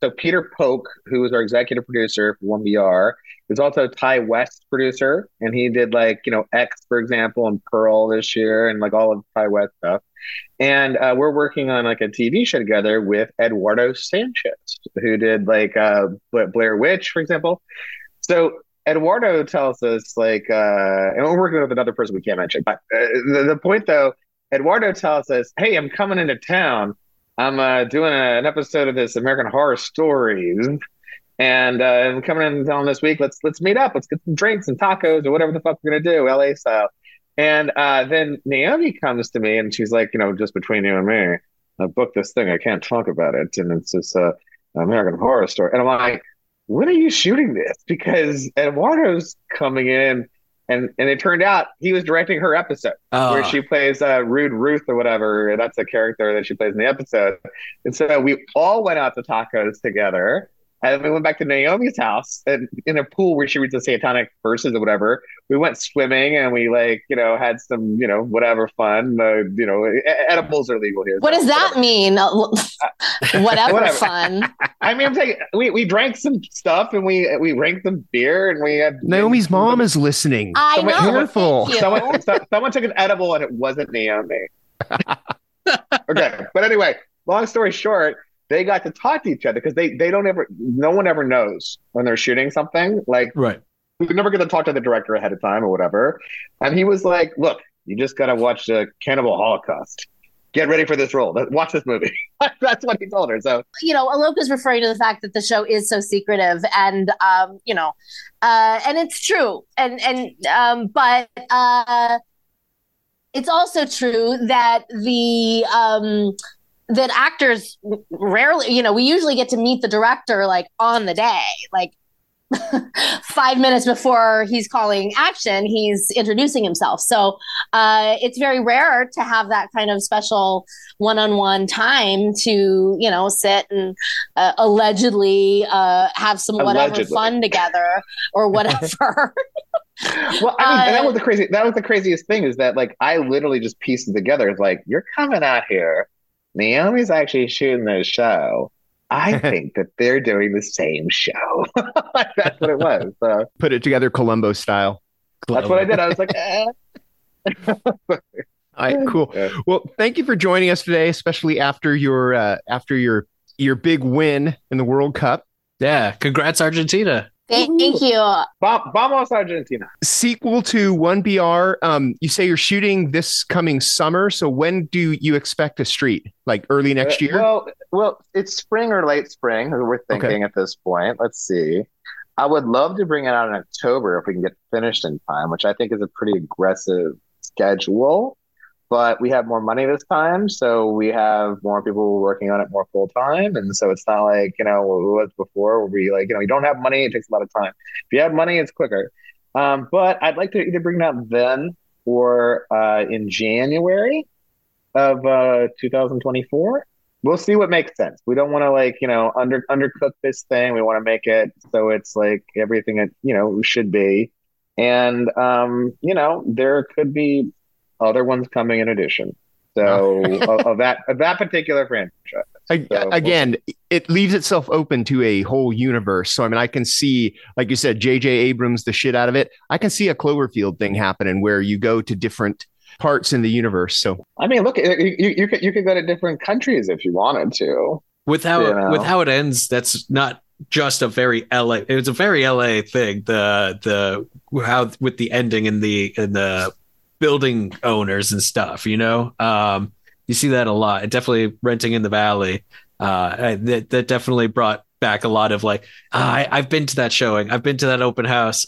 So Peter Polk, who was our executive producer for 1BR, is also Ty West's producer, and he did like X, for example, and Pearl this year, and like all of Ty West stuff. And we're working on like a TV show together with Eduardo Sanchez, who did like Blair Witch, for example. So Eduardo tells us like, and we're working with another person we can't mention, but the point though, Eduardo tells us, "Hey, I'm coming into town. I'm doing an episode of this American Horror Stories, and I'm coming in town this week. Let's meet up. Let's get some drinks and tacos or whatever the fuck we're gonna do, LA style." And then Naomi comes to me and she's like, just between you and me, I booked this thing. I can't talk about it, and it's this American Horror Story. And I'm like, when are you shooting this? Because Eduardo's coming in. And it turned out he was directing her episode where she plays Rude Ruth or whatever. That's a character that she plays in the episode. And so we all went out to tacos together. And then we went back to Naomi's house and in a pool where she reads the Satanic verses or whatever. We went swimming and we had some, whatever fun. Edibles are legal here. What does that mean? Whatever fun. I mean, I'm saying we drank some stuff and we drank some beer and we had Naomi's mom is listening. I know. Careful. Someone took an edible and it wasn't Naomi. Okay, but anyway, long story short, they got to talk to each other because no one ever knows when they're shooting something. Like, right. We never get to talk to the director ahead of time or whatever. And he was like, "Look, you just got to watch the Cannibal Holocaust. Get ready for this role. Watch this movie." That's what he told her. So, Aloka's referring to the fact that the show is so secretive and, and it's true. But it's also true that that actors rarely, we usually get to meet the director like on the day, like 5 minutes before he's calling action, he's introducing himself. So it's very rare to have that kind of special one-on-one time to, sit and allegedly have some whatever fun together or whatever. Well, I mean, that was the craziest thing is that like I literally just pieced it together. It's like, you're coming out here. Naomi's actually shooting this show. I think that they're doing the same show. That's what it was. So. Put it together Columbo style. That's what I did. I was like, All right, cool. Yeah. Well, thank you for joining us today, especially after your big win in the World Cup. Yeah, congrats, Argentina. Thank you. Vamos, Argentina. Sequel to 1BR. You say you're shooting this coming summer. So when do you expect to street? Like early next year? Well, it's spring or late spring. We're thinking at this point. Let's see. I would love to bring it out in October if we can get finished in time, which I think is a pretty aggressive schedule. But we have more money this time, so we have more people working on it more full time, and so it's not like what it was before, where we you don't have money, it takes a lot of time. If you have money, it's quicker. But I'd like to either bring it out then or in January of 2024. We'll see what makes sense. We don't want to undercook this thing. We want to make it so it's like everything it should be, and there could be other ones coming in addition. So of that particular franchise. Again, it leaves itself open to a whole universe. So I mean, I can see, like you said, J.J. Abrams the shit out of it. I can see a Cloverfield thing happening where you go to different parts in the universe. So I mean, look, you could go to different countries if you wanted to. With how it ends, that's not just a very LA. It was a very LA thing. The how with the ending in the building owners and stuff, you see that a lot. Definitely Renting in the Valley. That definitely brought back a lot of I've been to that showing. I've been to that open house.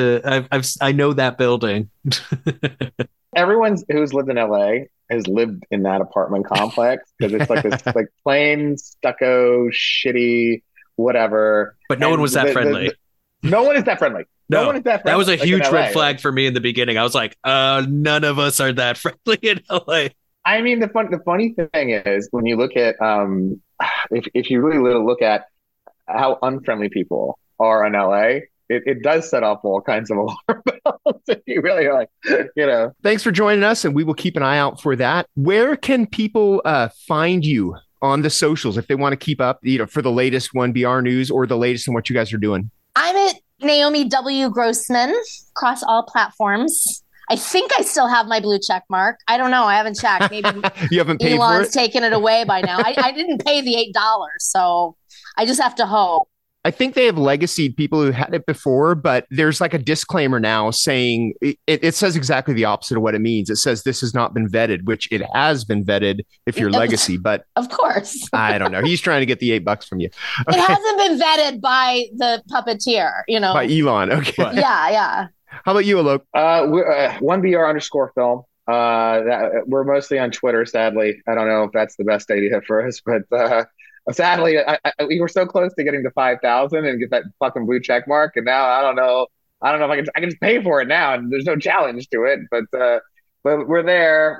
I know that building. Everyone who's lived in LA has lived in that apartment complex because it's like this like plain stucco, shitty, whatever. But no one was that friendly. No one is that friendly. No one is that friendly. That was a huge red flag for me in the beginning. I was like, none of us are that friendly in LA. I mean, the funny thing is when you look at if you really look at how unfriendly people are in LA, it does set off all kinds of alarm bells. If you really are Thanks for joining us, and we will keep an eye out for that. Where can people find you on the socials if they want to keep up, for the latest 1BR news or the latest in what you guys are doing? I'm at Naomi W. Grossman across all platforms. I think I still have my blue check mark. I don't know. I haven't checked. Maybe you haven't paid Elon's for it? taken it away by now. I didn't pay the $8, so I just have to hope. I think they have legacy people who had it before, but there's like a disclaimer now saying it says exactly the opposite of what it means. It says this has not been vetted, which it has been vetted if you're legacy, but of course, I don't know. He's trying to get the $8 from you. Okay. It hasn't been vetted by the puppeteer, by Elon. Okay. Yeah. How about you, Alok? We're 1BR_film. We're mostly on Twitter, sadly. I don't know if that's the best idea for us, but sadly, we were so close to getting to 5,000 and get that fucking blue check mark, and now I don't know if I can just pay for it now, and there's no challenge to it. But we're there.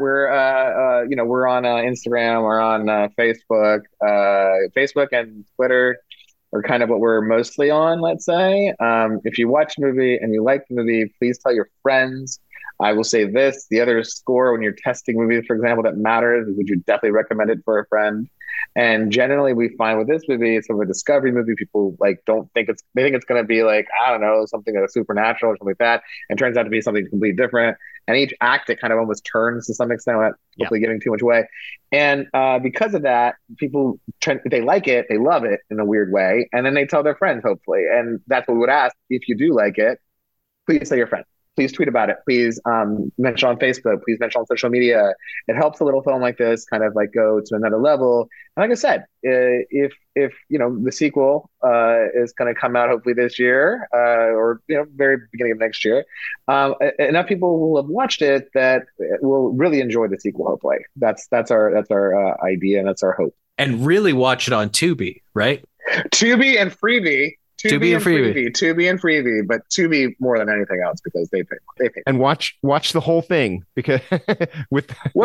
We're on Instagram, we're on Facebook. Facebook and Twitter are kind of what we're mostly on. Let's say, if you watch a movie and you like the movie, please tell your friends. I will say this: the other score when you're testing movies, for example, that matters is would you definitely recommend it for a friend? And generally, we find with this movie, it's sort of a discovery movie. People they think it's going to be like, I don't know, something that's supernatural or something like that, and turns out to be something completely different. And each act, it kind of almost turns to some extent, without hopefully giving too much away. And because of that, people they like it, they love it in a weird way, and then they tell their friends, hopefully. And that's what we would ask: if you do like it, please tell your friends. Please tweet about it. Please mention on Facebook. Please mention on social media. It helps a little film like this kind of go to another level. And like I said, if the sequel is going to come out hopefully this year or very beginning of next year, enough people will have watched it that will really enjoy the sequel. Hopefully, that's our idea and that's our hope. And really watch it on Tubi, right? Tubi and Freevee. Tubi and Freevee, but Tubi more than anything else because they pay. And watch the whole thing because here's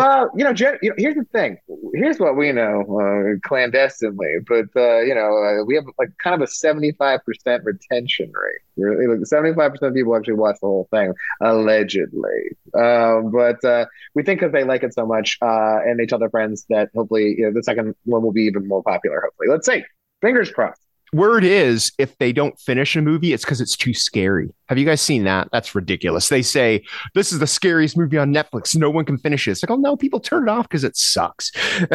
the thing. Here's what we know clandestinely, but we have kind of a 75% retention rate. 75% of people actually watch the whole thing, allegedly. But we think because they like it so much and they tell their friends that hopefully the second one will be even more popular. Hopefully, let's see. Fingers crossed. Word is, if they don't finish a movie, it's because it's too scary. Have you guys seen that? That's ridiculous. They say, this is the scariest movie on Netflix. No one can finish it. It's like, oh, no, people turn it off because it sucks.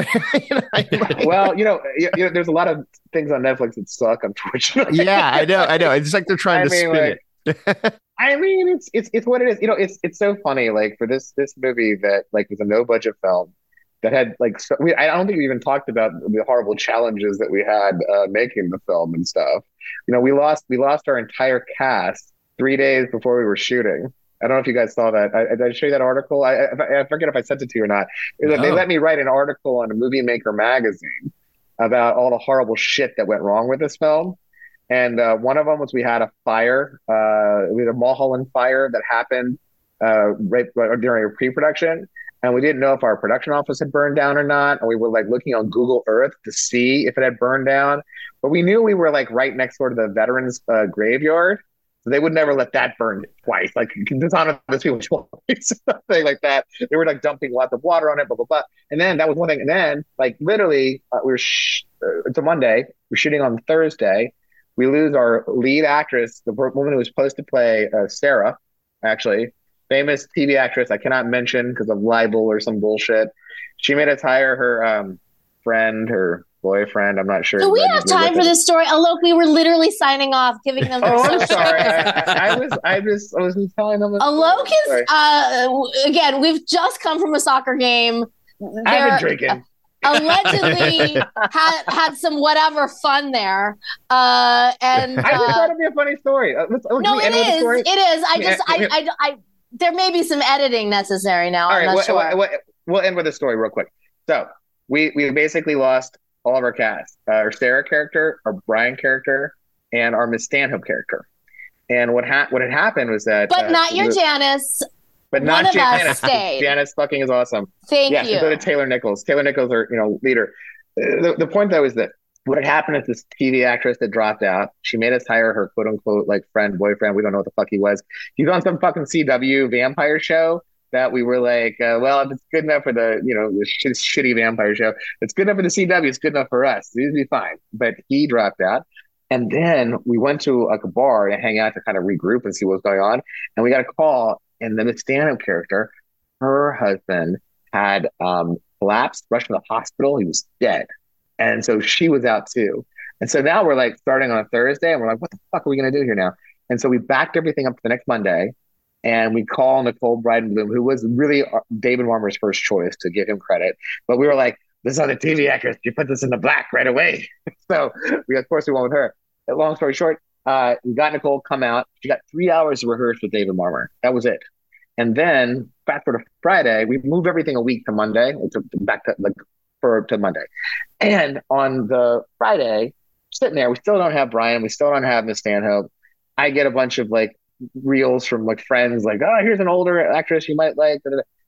Well, there's a lot of things on Netflix that suck, unfortunately. Yeah, I know. It's like they're trying to spin it. I mean, it's what it is. It's so funny. For this movie that was a no budget film that had I don't think we even talked about the horrible challenges that we had making the film and stuff. We lost our entire cast 3 days before we were shooting. I don't know if you guys saw that. Did I show you that article? I forget if I sent it to you or not. No. They let me write an article on a Movie Maker magazine about all the horrible shit that went wrong with this film. And one of them was we had a fire. We had a Mulholland fire that happened right during a pre-production. And we didn't know if our production office had burned down or not. And we were looking on Google Earth to see if it had burned down. But we knew we were right next door to the veterans graveyard. So they would never let that burn twice. You can dishonor those people twice, something like that. They were dumping lots of water on it, blah, blah, blah. And then that was one thing. And then literally it's a Monday. We're shooting on Thursday. We lose our lead actress, the woman who was supposed to play Sarah, actually. Famous TV actress I cannot mention because of libel or some bullshit. She made us hire her friend, her boyfriend. I'm not sure. Do we have time for this story? Alok, we were literally signing off, giving them. I'm sorry. I was telling them. Alok is again. We've just come from a soccer game. I've been drinking. Allegedly had some whatever fun there, and I just thought it'd be a funny story. No, it is. It is. I there may be some editing necessary now. I'm not sure. We'll end with a story real quick. So we basically lost all of our cast: our Sarah character, our Brian character, and our Miss Stanhope character. And what had happened was that, but not your Janice. But not one Janice. Stayed. Janice fucking is awesome. Thank you. So did Taylor Nichols. Taylor Nichols, our leader. The point though is that what had happened is this TV actress that dropped out. She made us hire her quote unquote friend, boyfriend. We don't know what the fuck he was. He's on some fucking CW vampire show that we were like, well, if it's good enough for the, the shitty vampire show, it's good enough for the CW, it's good enough for us. These would be fine. But he dropped out. And then we went to like a bar to hang out to kind of regroup and see what's going on. And we got a call, and then the stand-up character, her husband had collapsed, rushed to the hospital. He was dead. And so she was out too. And so now we're like starting on a Thursday, and we're like, what the fuck are we going to do here now? And so we backed everything up to the next Monday, and we call Nicole Bryden-Bloom, who was really David Warmer's first choice, to give him credit. But we were like, this is on the TV actress. You put this in the black right away. So we went with her. Long story short, we got Nicole come out. She got 3 hours to rehearse with David Warmer. That was it. And then fast forward to Friday, we moved everything a week to Monday, back to Monday. And on the Friday, sitting there, we still don't have Brian. We still don't have Miss Stanhope. I get a bunch of like reels from like friends, like, oh, here's an older actress you might like.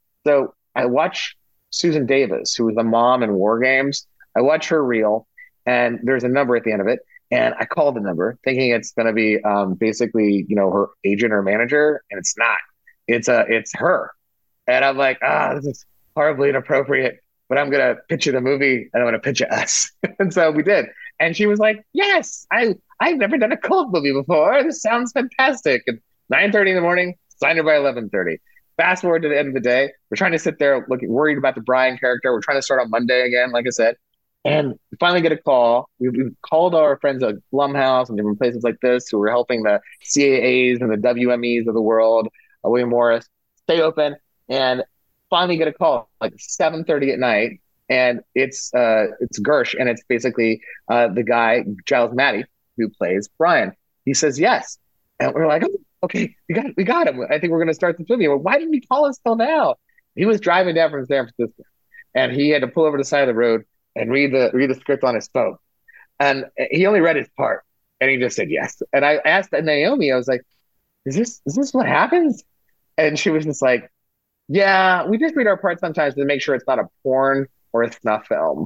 So I watch Susan Davis, who was the mom in War Games. I watch her reel, and there's a number at the end of it. And I called the number thinking it's going to be basically, her agent or manager. And it's not. It's her. And I'm like, this is horribly inappropriate, but I'm going to pitch you the movie and I'm going to pitch you us. And so we did. And she was like, yes, I've never done a cult movie before. This sounds fantastic. And 9:30 in the morning, signed her by 11:30. Fast forward to the end of the day. We're trying to sit there worried about the Brian character. We're trying to start on Monday again, like I said. And we finally get a call. We've called our friends at Blumhouse and different places like this who are helping the CAAs and the WMEs of the world, William Morris, stay open. And finally get a call like 7:30 at night. And it's Gersh, and it's basically the guy, Giles Matty, who plays Brian. He says yes. And we're like, oh, okay, we got him. I think we're going to start this movie. Well, why didn't he call us till now? He was driving down from San Francisco, and he had to pull over to the side of the road and read the script on his phone. And he only read his part, and he just said yes. And I asked Naomi, I was like, is this what happens? And she was just like, yeah, we just read our part sometimes to make sure it's not a porn or a snuff film.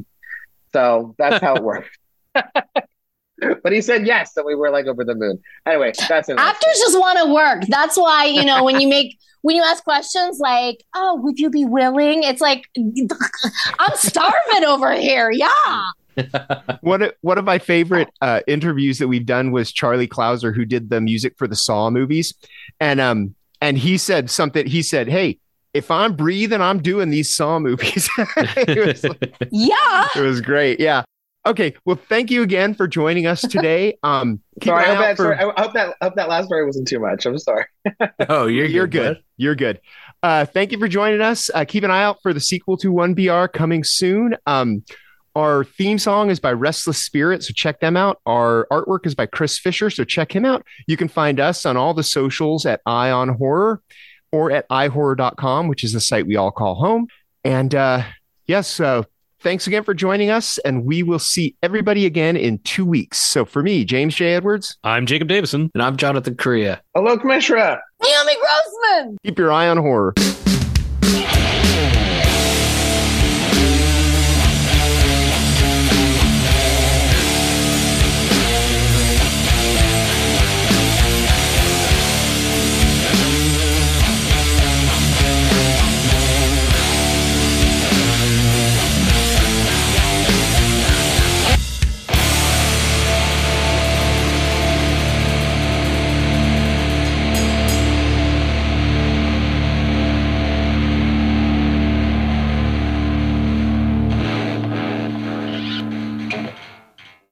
So that's how it works. But he said yes, so we were like over the moon. Anyway, that's it. Actors just want to work. That's why, when you ask questions like, oh, would you be willing? It's like, I'm starving over here. Yeah. One of my favorite interviews that we've done was Charlie Clouser, who did the music for the Saw movies. And he said something. He said, hey, if I'm breathing, I'm doing these Saw movies. Yeah. It was great. Yeah. Okay. Well, thank you again for joining us today. Sorry, I hope that last story wasn't too much. I'm sorry. Oh, you're good. You're good. Thank you for joining us. Keep an eye out for the sequel to 1BR coming soon. Our theme song is by Restless Spirit, so check them out. Our artwork is by Chris Fisher, so check him out. You can find us on all the socials at Eye on Horror or at ihorror.com, which is the site we all call home. And yes, thanks again for joining us, and we will see everybody again in 2 weeks. So for me, James J. Edwards. I'm Jacob Davison. And I'm Jonathan Correa. Alok Mishra. Naomi Grossman. Keep your eye on horror.